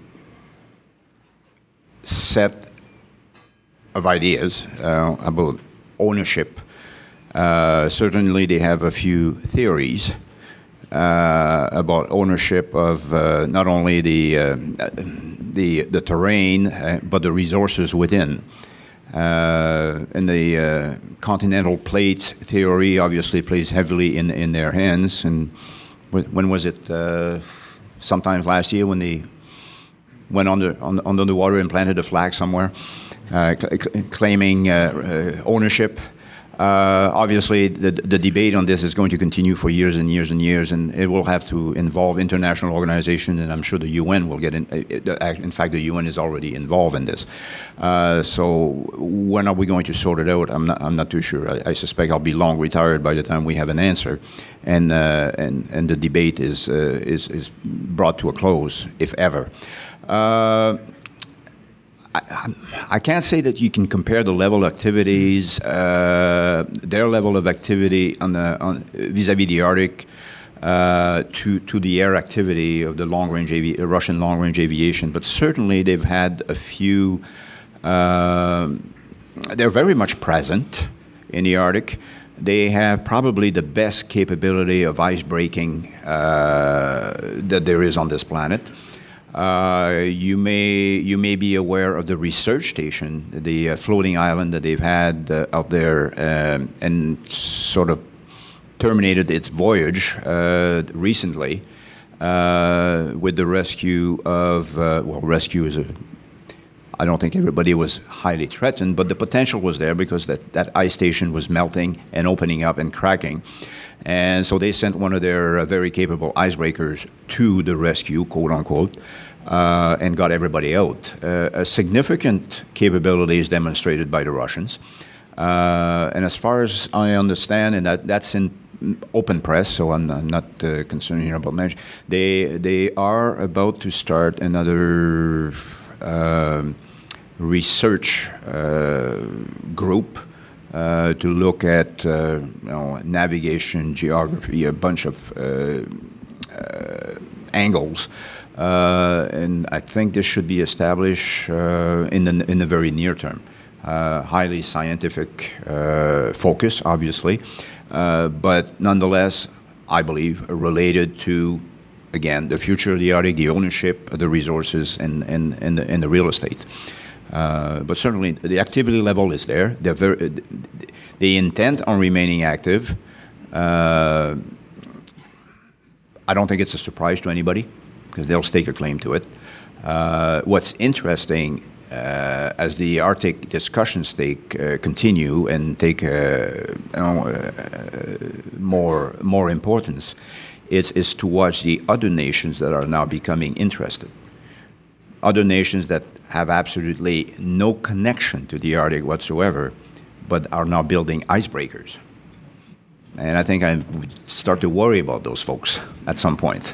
set of ideas about ownership. Certainly, they have a few theories about ownership of not only the terrain but the resources within. And the continental plate theory obviously plays heavily in their hands. And when was it? Sometimes last year when they went under the water and planted a flag somewhere, claiming ownership. Obviously, the debate on this is going to continue for years and years and years, and it will have to involve international organizations, and I'm sure the UN will get in. In fact, the UN is already involved in this. So when are we going to sort it out? I'm not too sure. I suspect I'll be long retired by the time we have an answer, and the debate is brought to a close, if ever. I can't say that you can compare the level of activities, their level of activity on vis-à-vis the Arctic, to the air activity of the Russian long-range aviation. But certainly they've had a few. They're very much present in the Arctic. They have probably the best capability of ice breaking that there is on this planet. You may be aware of the research station, the floating island that they've had out there, and sort of terminated its voyage recently with the rescue of rescue is I don't think everybody was highly threatened, but the potential was there because that ice station was melting and opening up and cracking. And so they sent one of their very capable icebreakers to the rescue, quote unquote, and got everybody out. A significant capability is demonstrated by the Russians. And as far as I understand, and that's in open press, so I'm not concerned here about mention, they are about to start another research group to look at navigation, geography, a bunch of angles, and I think this should be established in the very near term. Highly scientific focus, obviously, but nonetheless, I believe related to, again, the future of the Arctic, the ownership of the resources, and the real estate. But certainly, the activity level is there. They intend on remaining active. I don't think it's a surprise to anybody because they'll stake a claim to it. What's interesting as the Arctic discussions continue and take more importance, is to watch the other nations that are now becoming interested. Other nations that have absolutely no connection to the Arctic whatsoever, but are now building icebreakers. And I think I would start to worry about those folks at some point.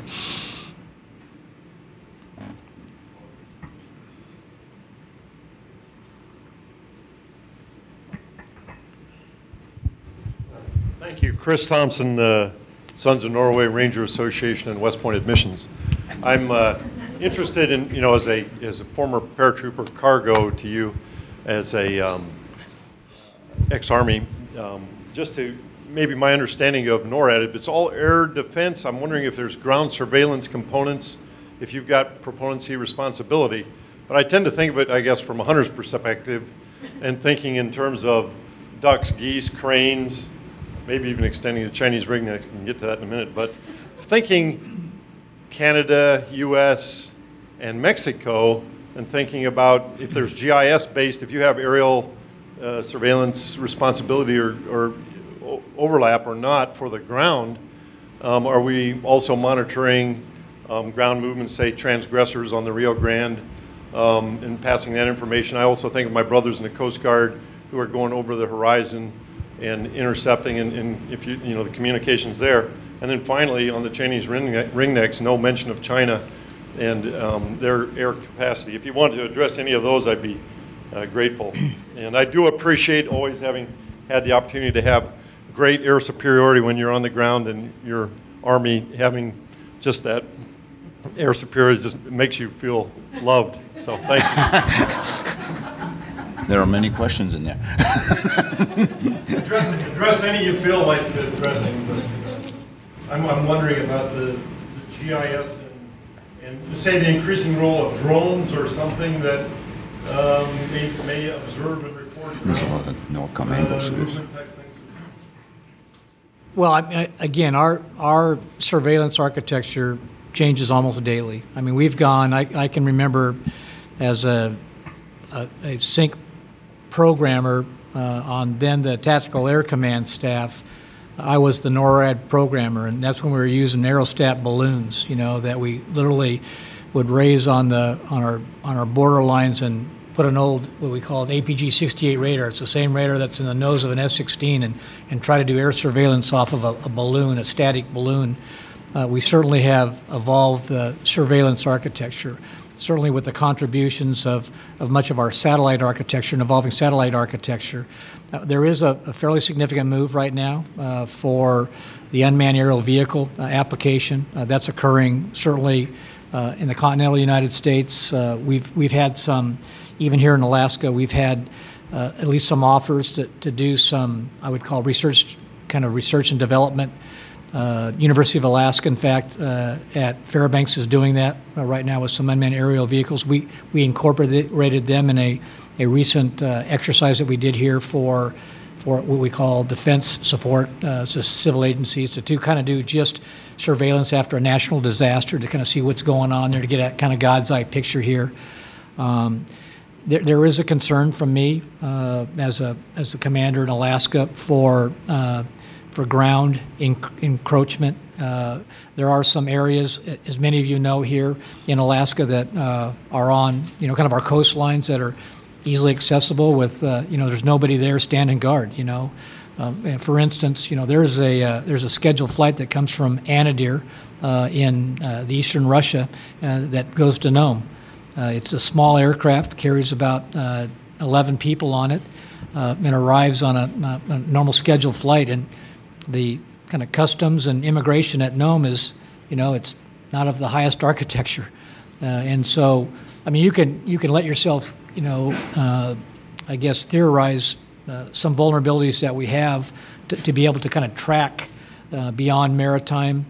Thank you. Chris Thompson, Sons of Norway Ranger Association and West Point Admissions. I'm interested in, as a former paratrooper cargo to you, as a ex-Army, just to maybe my understanding of NORAD, if it's all air defense, I'm wondering if there's ground surveillance components if you've got proponency responsibility. But I tend to think of it, I guess, from a hunter's perspective, and thinking in terms of ducks, geese, cranes, maybe even extending to Chinese ringnecks. We can get to that in a minute. But thinking Canada, U.S., and Mexico, and thinking about if there's GIS-based, if you have aerial surveillance responsibility or overlap or not for the ground, are we also monitoring ground movements, say transgressors on the Rio Grande, and passing that information? I also think of my brothers in the Coast Guard who are going over the horizon and intercepting, and if you know the communications there. And then finally, on the Chinese ringnecks, no mention of China and their air capacity. If you want to address any of those, I'd be grateful. And I do appreciate always having had the opportunity to have great air superiority when you're on the ground, and your Army having just that air superiority just makes you feel loved. So thank you. There are many questions in there. Address any you feel like addressing. But I'm wondering about the GIS and say the increasing role of drones or something that may observe and report. No comment on this. Well, again, our surveillance architecture changes almost daily. I mean, we've gone, I can remember as a sync programmer on then the Tactical Air Command staff, I was the NORAD programmer, and that's when we were using aerostat balloons, you know, that we literally would raise on our border lines and put an old, what we call an APG-68 radar. It's the same radar that's in the nose of an F-16, and try to do air surveillance off of a balloon, a static balloon. We certainly have evolved the surveillance architecture, certainly with the contributions of much of our satellite architecture and evolving satellite architecture. There is a fairly significant move right now for the unmanned aerial vehicle application. That's occurring certainly in the continental United States. We've had some, even here in Alaska, we've had at least some offers to do some, I would call research and development. University of Alaska, in fact, at Fairbanks is doing that right now with some unmanned aerial vehicles. We incorporated them in a recent exercise that we did here for what we call defense support, so civil agencies to kind of do just surveillance after a national disaster to kind of see what's going on there, to get a kind of God's eye picture here. There is a concern from me as a commander in Alaska for ground encroachment. There are some areas, as many of you know here in Alaska, that are on, kind of our coastlines that are easily accessible with, there's nobody there standing guard, For instance, there's a scheduled flight that comes from Anadyr in the eastern Russia that goes to Nome. It's a small aircraft, carries about 11 people on it, and arrives on a normal scheduled flight. And the kind of customs and immigration at Nome is, it's not of the highest architecture. And so, I mean, you can let yourself, I guess, theorize some vulnerabilities that we have to be able to kind of track beyond maritime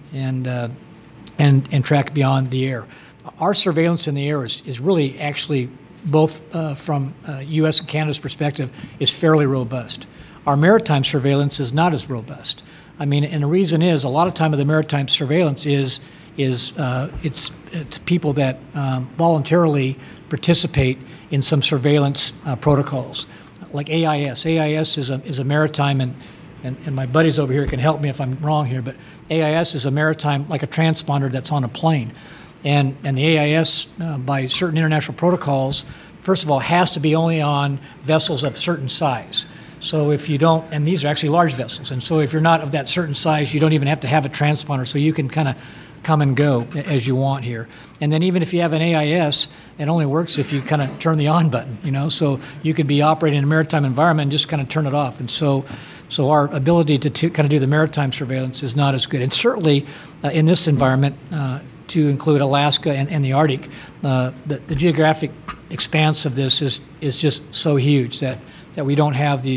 and track beyond the air. Our surveillance in the air is really actually, both from U.S. and Canada's perspective, is fairly robust. Our maritime surveillance is not as robust. I mean, and the reason is a lot of time of the maritime surveillance is it's people that voluntarily participate in some surveillance protocols, like AIS. AIS is a maritime, and my buddies over here can help me if I'm wrong here, but AIS is a maritime, like a transponder that's on a plane. And the AIS, by certain international protocols, first of all, has to be only on vessels of certain size. So if you don't, and these are actually large vessels, and so if you're not of that certain size, you don't even have to have a transponder, so you can kind of come and go as you want here. And then even if you have an AIS, it only works if you kind of turn the on button, so you could be operating in a maritime environment and just kind of turn it off. And so our ability to kind of do the maritime surveillance is not as good. And certainly in this environment, to include Alaska and the Arctic, the geographic expanse of this is just so huge that we don't have the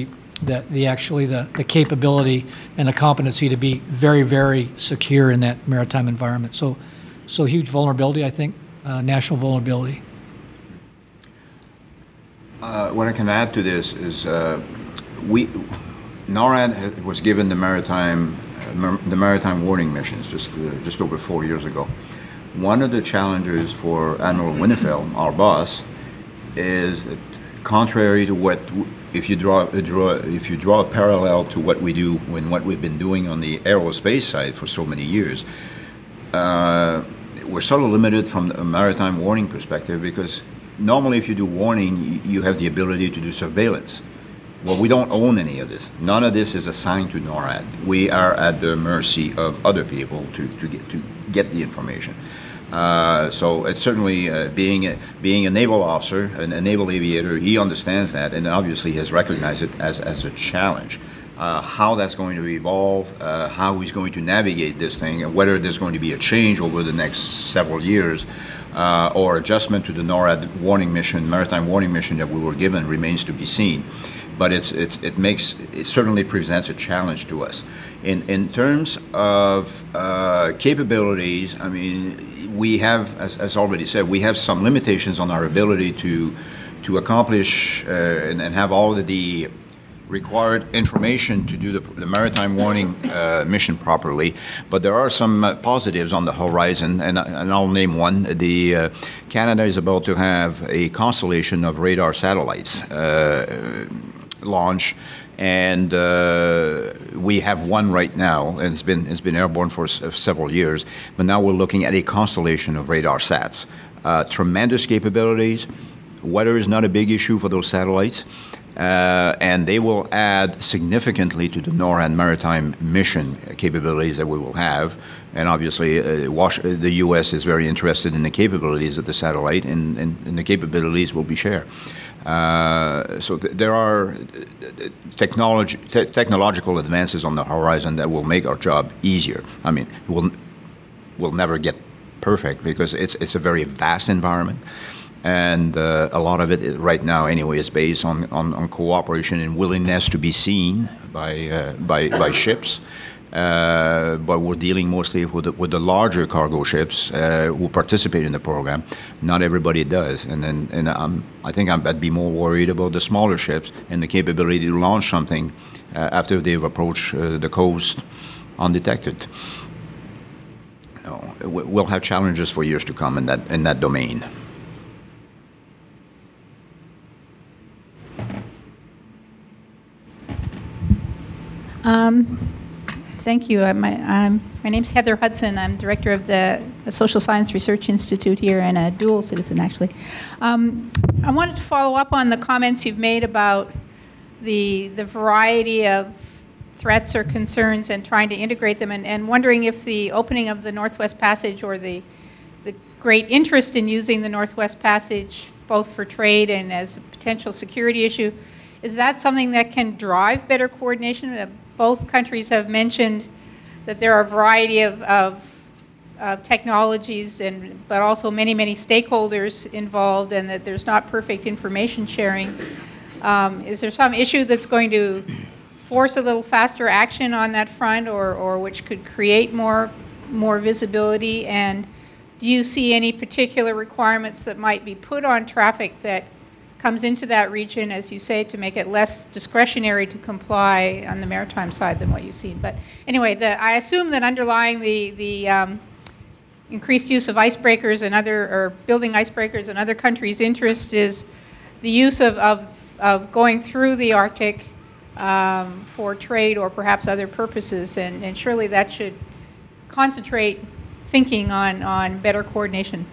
capability and the competency to be very, very secure in that maritime environment. So so huge vulnerability, I think, national vulnerability. What I can add to this is NORAD was given the maritime warning missions just over 4 years ago. One of the challenges for Admiral Winnefeld, our boss, is that contrary to what if you draw a parallel to what we do and what we've been doing on the aerospace side for so many years, we're sort of limited from a maritime warning perspective because normally if you do warning, you have the ability to do surveillance. Well, we don't own any of this. None of this is assigned to NORAD. We are at the mercy of other people to get the information. So it's certainly being a naval officer, a naval aviator, he understands that and obviously has recognized it as a challenge. How that's going to evolve, how he's going to navigate this thing, and whether there's going to be a change over the next several years or adjustment to the NORAD warning mission, maritime warning mission that we were given remains to be seen. But it certainly presents a challenge to us. In terms of capabilities, I mean, we have, as already said, we have some limitations on our ability to accomplish and have all of the required information to do the maritime warning mission properly. But there are some positives on the horizon, and I'll name one. Canada is about to have a constellation of radar satellites launch, and we have one right now, and it's been airborne for several years. But now we're looking at a constellation of radar sats. Tremendous capabilities. Weather is not a big issue for those satellites, and they will add significantly to the NORAD maritime mission capabilities that we will have. And obviously, the U.S. is very interested in the capabilities of the satellite, and the capabilities will be shared. So there are technological advances on the horizon that will make our job easier. I mean, we'll never get perfect because it's a very vast environment, and a lot of it right now anyway is based on cooperation and willingness to be seen by ships. But we're dealing mostly with the larger cargo ships who participate in the program. Not everybody does, and I think I'd be more worried about the smaller ships and the capability to launch something after they've approached the coast undetected. We'll have challenges for years to come in that domain. Thank you. My name's Heather Hudson. I'm director of the Social Science Research Institute here and a dual citizen, actually. I wanted to follow up on the comments you've made about the variety of threats or concerns and trying to integrate them, and wondering if the opening of the Northwest Passage or the great interest in using the Northwest Passage both for trade and as a potential security issue, is that something that can drive better coordination? Both countries have mentioned that there are a variety of technologies, but also many, many stakeholders involved, and that there's not perfect information sharing. Is there some issue that's going to force a little faster action on that front, or which could create more visibility? And do you see any particular requirements that might be put on traffic that comes into that region, as you say, to make it less discretionary to comply on the maritime side than what you've seen? But anyway, I assume that underlying the increased use of icebreakers and building icebreakers and other countries' interest is the use of going through the Arctic for trade or perhaps other purposes, and surely that should concentrate thinking on better coordination.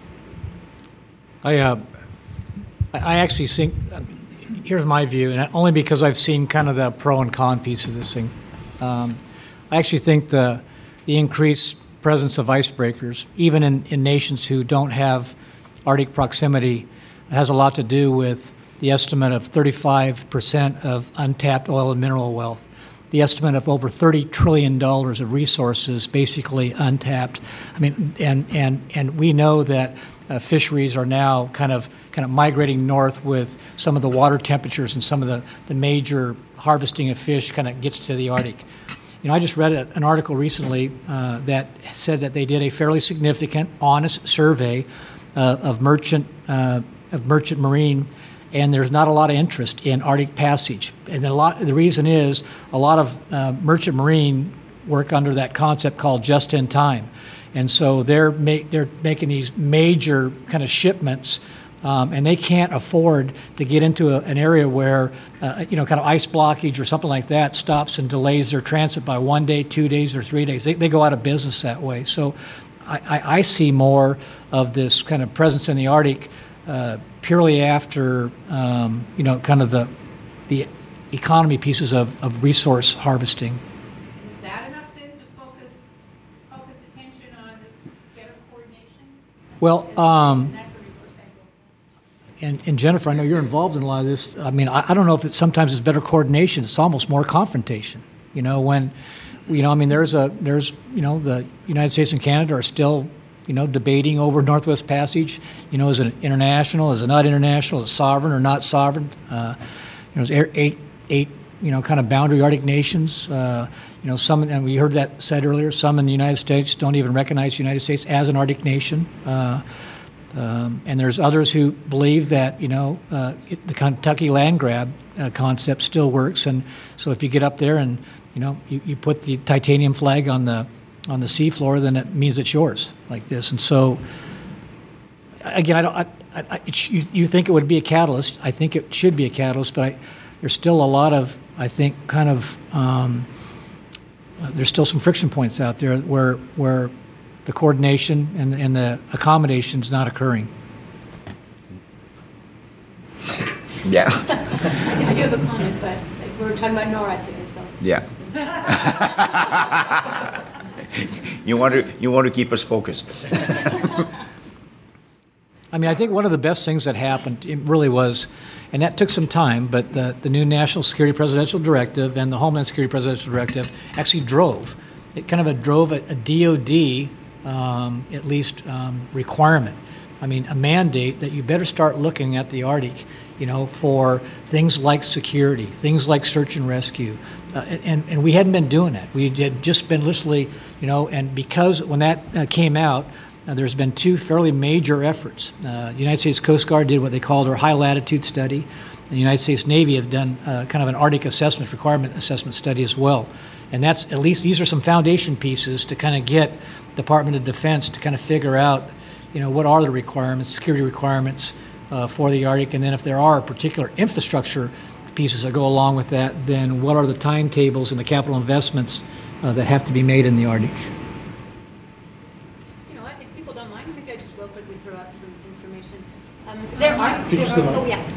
I actually think, here's my view, and only because I've seen kind of the pro and con piece of this thing. I actually think the increased presence of icebreakers, even in nations who don't have Arctic proximity, has a lot to do with the estimate of 35% of untapped oil and mineral wealth, the estimate of over $30 trillion of resources basically untapped. I mean, and we know that fisheries are now kind of migrating north with some of the water temperatures, and some of the major harvesting of fish kind of gets to the Arctic. I just read an article recently that said that they did a fairly significant, honest survey of merchant marine, and there's not a lot of interest in Arctic passage. And the reason is a lot of merchant marine work under that concept called just in time, and so they're making these major kind of shipments. And they can't afford to get into an area where, kind of ice blockage or something like that stops and delays their transit by 1 day, 2 days, or 3 days. They go out of business that way. So I see more of this kind of presence in the Arctic purely after, kind of the economy pieces of resource harvesting. Is that enough to focus attention on this better coordination? Well, And Jennifer, I know you're involved in a lot of this. I mean, I don't know if sometimes it's better coordination. It's almost more confrontation. There's the United States and Canada are still, debating over Northwest Passage. Is it international? Is it not international? Is it sovereign or not sovereign? There's eight kind of boundary Arctic nations. Some, and we heard that said earlier. Some in the United States don't even recognize the United States as an Arctic nation. And there's others who believe that, the Kentucky land grab concept still works. And so if you get up there and, you put the titanium flag on the seafloor, then it means it's yours, like this. And so, again, you think it would be a catalyst. I think it should be a catalyst, but there's still a lot of, I think, kind of, there's still some friction points out there where the coordination and the accommodation is not occurring. Yeah. I do have a comment, but we're talking about NORAD today, so. Yeah. You want to keep us focused. I think one of the best things that happened, it really was, and that took some time, but the new National Security Presidential Directive and the Homeland Security Presidential Directive actually drove a DOD at least requirement. A mandate that you better start looking at the Arctic, for things like security, things like search and rescue. And we hadn't been doing that. We had just been literally, and because when that came out, there's been two fairly major efforts. The United States Coast Guard did what they called their high latitude study. The United States Navy have done kind of an Arctic requirement assessment study as well. And that's, at least these are some foundation pieces to kind of get Department of Defense to kind of figure out, what are the requirements, security requirements for the Arctic, and then if there are particular infrastructure pieces that go along with that, then what are the timetables and the capital investments that have to be made in the Arctic? If people don't mind, maybe I just will quickly throw out some information. Oh yeah.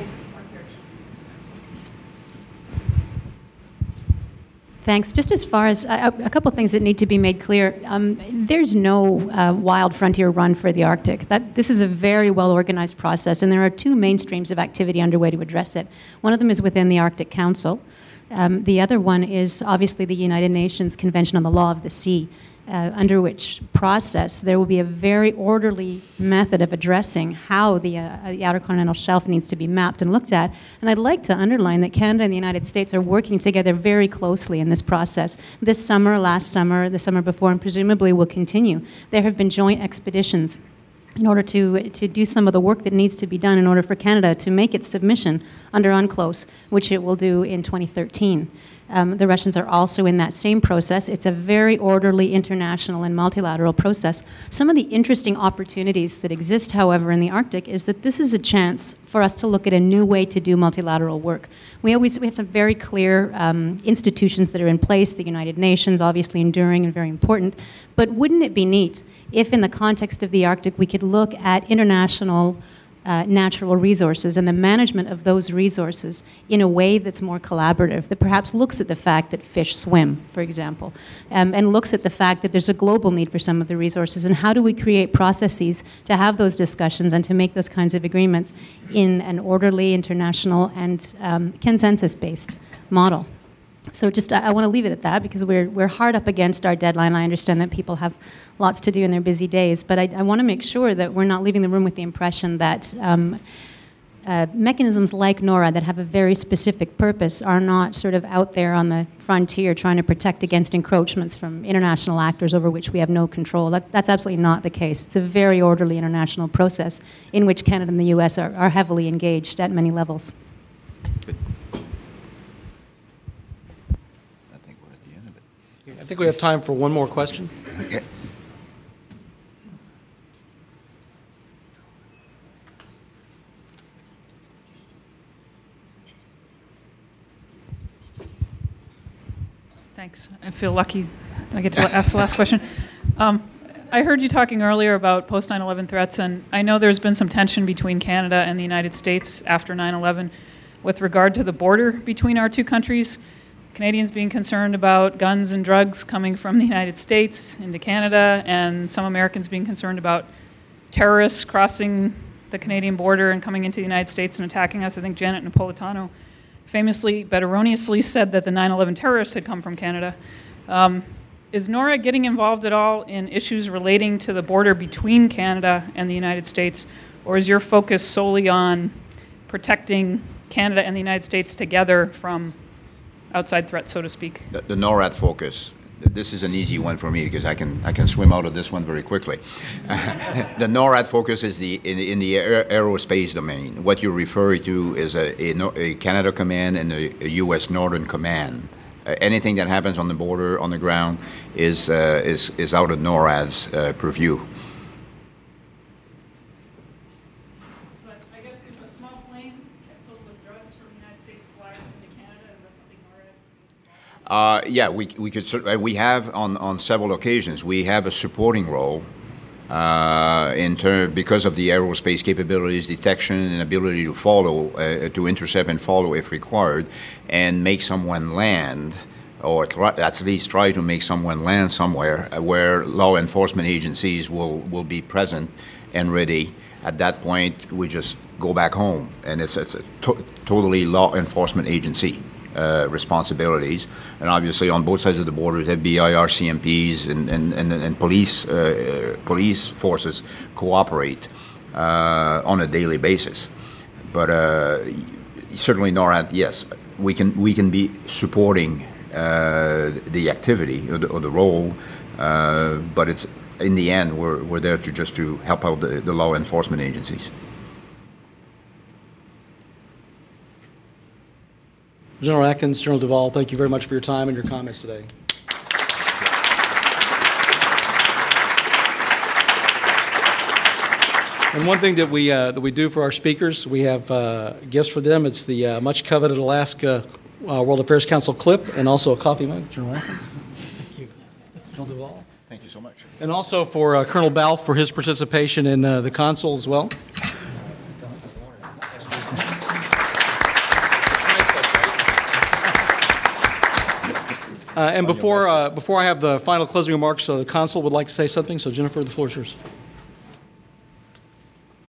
Thanks. Just as far as a couple of things that need to be made clear, there's no wild frontier run for the Arctic. This is a very well-organized process, and there are two main streams of activity underway to address it. One of them is within the Arctic Council. The other one is obviously the United Nations Convention on the Law of the Sea, under which process there will be a very orderly method of addressing how the outer continental shelf needs to be mapped and looked at. And I'd like to underline that Canada and the United States are working together very closely in this process. This summer, last summer, the summer before, and presumably will continue. There have been joint expeditions in order to do some of the work that needs to be done in order for Canada to make its submission under UNCLOS, which it will do in 2013. The Russians are also in that same process. It's a very orderly international and multilateral process. Some of the interesting opportunities that exist, however, in the Arctic is that this is a chance for us to look at a new way to do multilateral work. We have some very clear institutions that are in place, the United Nations, obviously enduring and very important. But wouldn't it be neat if in the context of the Arctic we could look at international natural resources and the management of those resources in a way that's more collaborative, that perhaps looks at the fact that fish swim, for example, and looks at the fact that there's a global need for some of the resources, and how do we create processes to have those discussions and to make those kinds of agreements in an orderly, international, and consensus-based model. So just I want to leave it at that because we're hard up against our deadline. I understand that people have lots to do in their busy days, but I want to make sure that we're not leaving the room with the impression that mechanisms like NORAD that have a very specific purpose are not sort of out there on the frontier trying to protect against encroachments from international actors over which we have no control. That's absolutely not the case. It's a very orderly international process in which Canada and the U.S. are heavily engaged at many levels. I think we're at the end of it. I think we have time for one more question. Okay. Thanks. I feel lucky that I get to ask the last question. I heard you talking earlier about post 9/11 threats, and I know there's been some tension between Canada and the United States after 9/11 with regard to the border between our two countries. Canadians being concerned about guns and drugs coming from the United States into Canada, and some Americans being concerned about terrorists crossing the Canadian border and coming into the United States and attacking us. I think Janet Napolitano famously but erroneously said that the 9/11 terrorists had come from Canada. Is NORAD getting involved at all in issues relating to the border between Canada and the United States, or is your focus solely on protecting Canada and the United States together from outside threats, so to speak? The NORAD focus. This is an easy one for me because I can swim out of this one very quickly. The NORAD focus is in the aerospace domain. What you're referring to is a Canada command and a U.S. Northern Command. Anything that happens on the border, on the ground, is out of NORAD's purview. But I guess if a small plane filled with drugs from the United States flies into Canada, is that something NORAD? Yeah, we could. We have on several occasions. We have a supporting role because of the aerospace capabilities, detection, and ability to follow, to intercept and follow if required, and make someone land, or at least try to make someone land somewhere where law enforcement agencies will be present and ready. At that point, we just go back home, and it's a totally law enforcement agency responsibilities, and obviously on both sides of the border, FBI, RCMPs, and police forces cooperate on a daily basis. But certainly NORAD, yes, we can be supporting the activity or the role, but it's in the end we're there to help out the law enforcement agencies. General Atkins, General Duvall, thank you very much for your time and your comments today. And one thing that we do for our speakers, we have gifts for them. It's the much coveted Alaska World Affairs Council clip and also a coffee mug. General Atkins. Thank you. General Duvall. Thank you so much. And also for Colonel Balfe for his participation in the console as well. And before I have the final closing remarks, the consul would like to say something. So Jennifer, the floor is yours.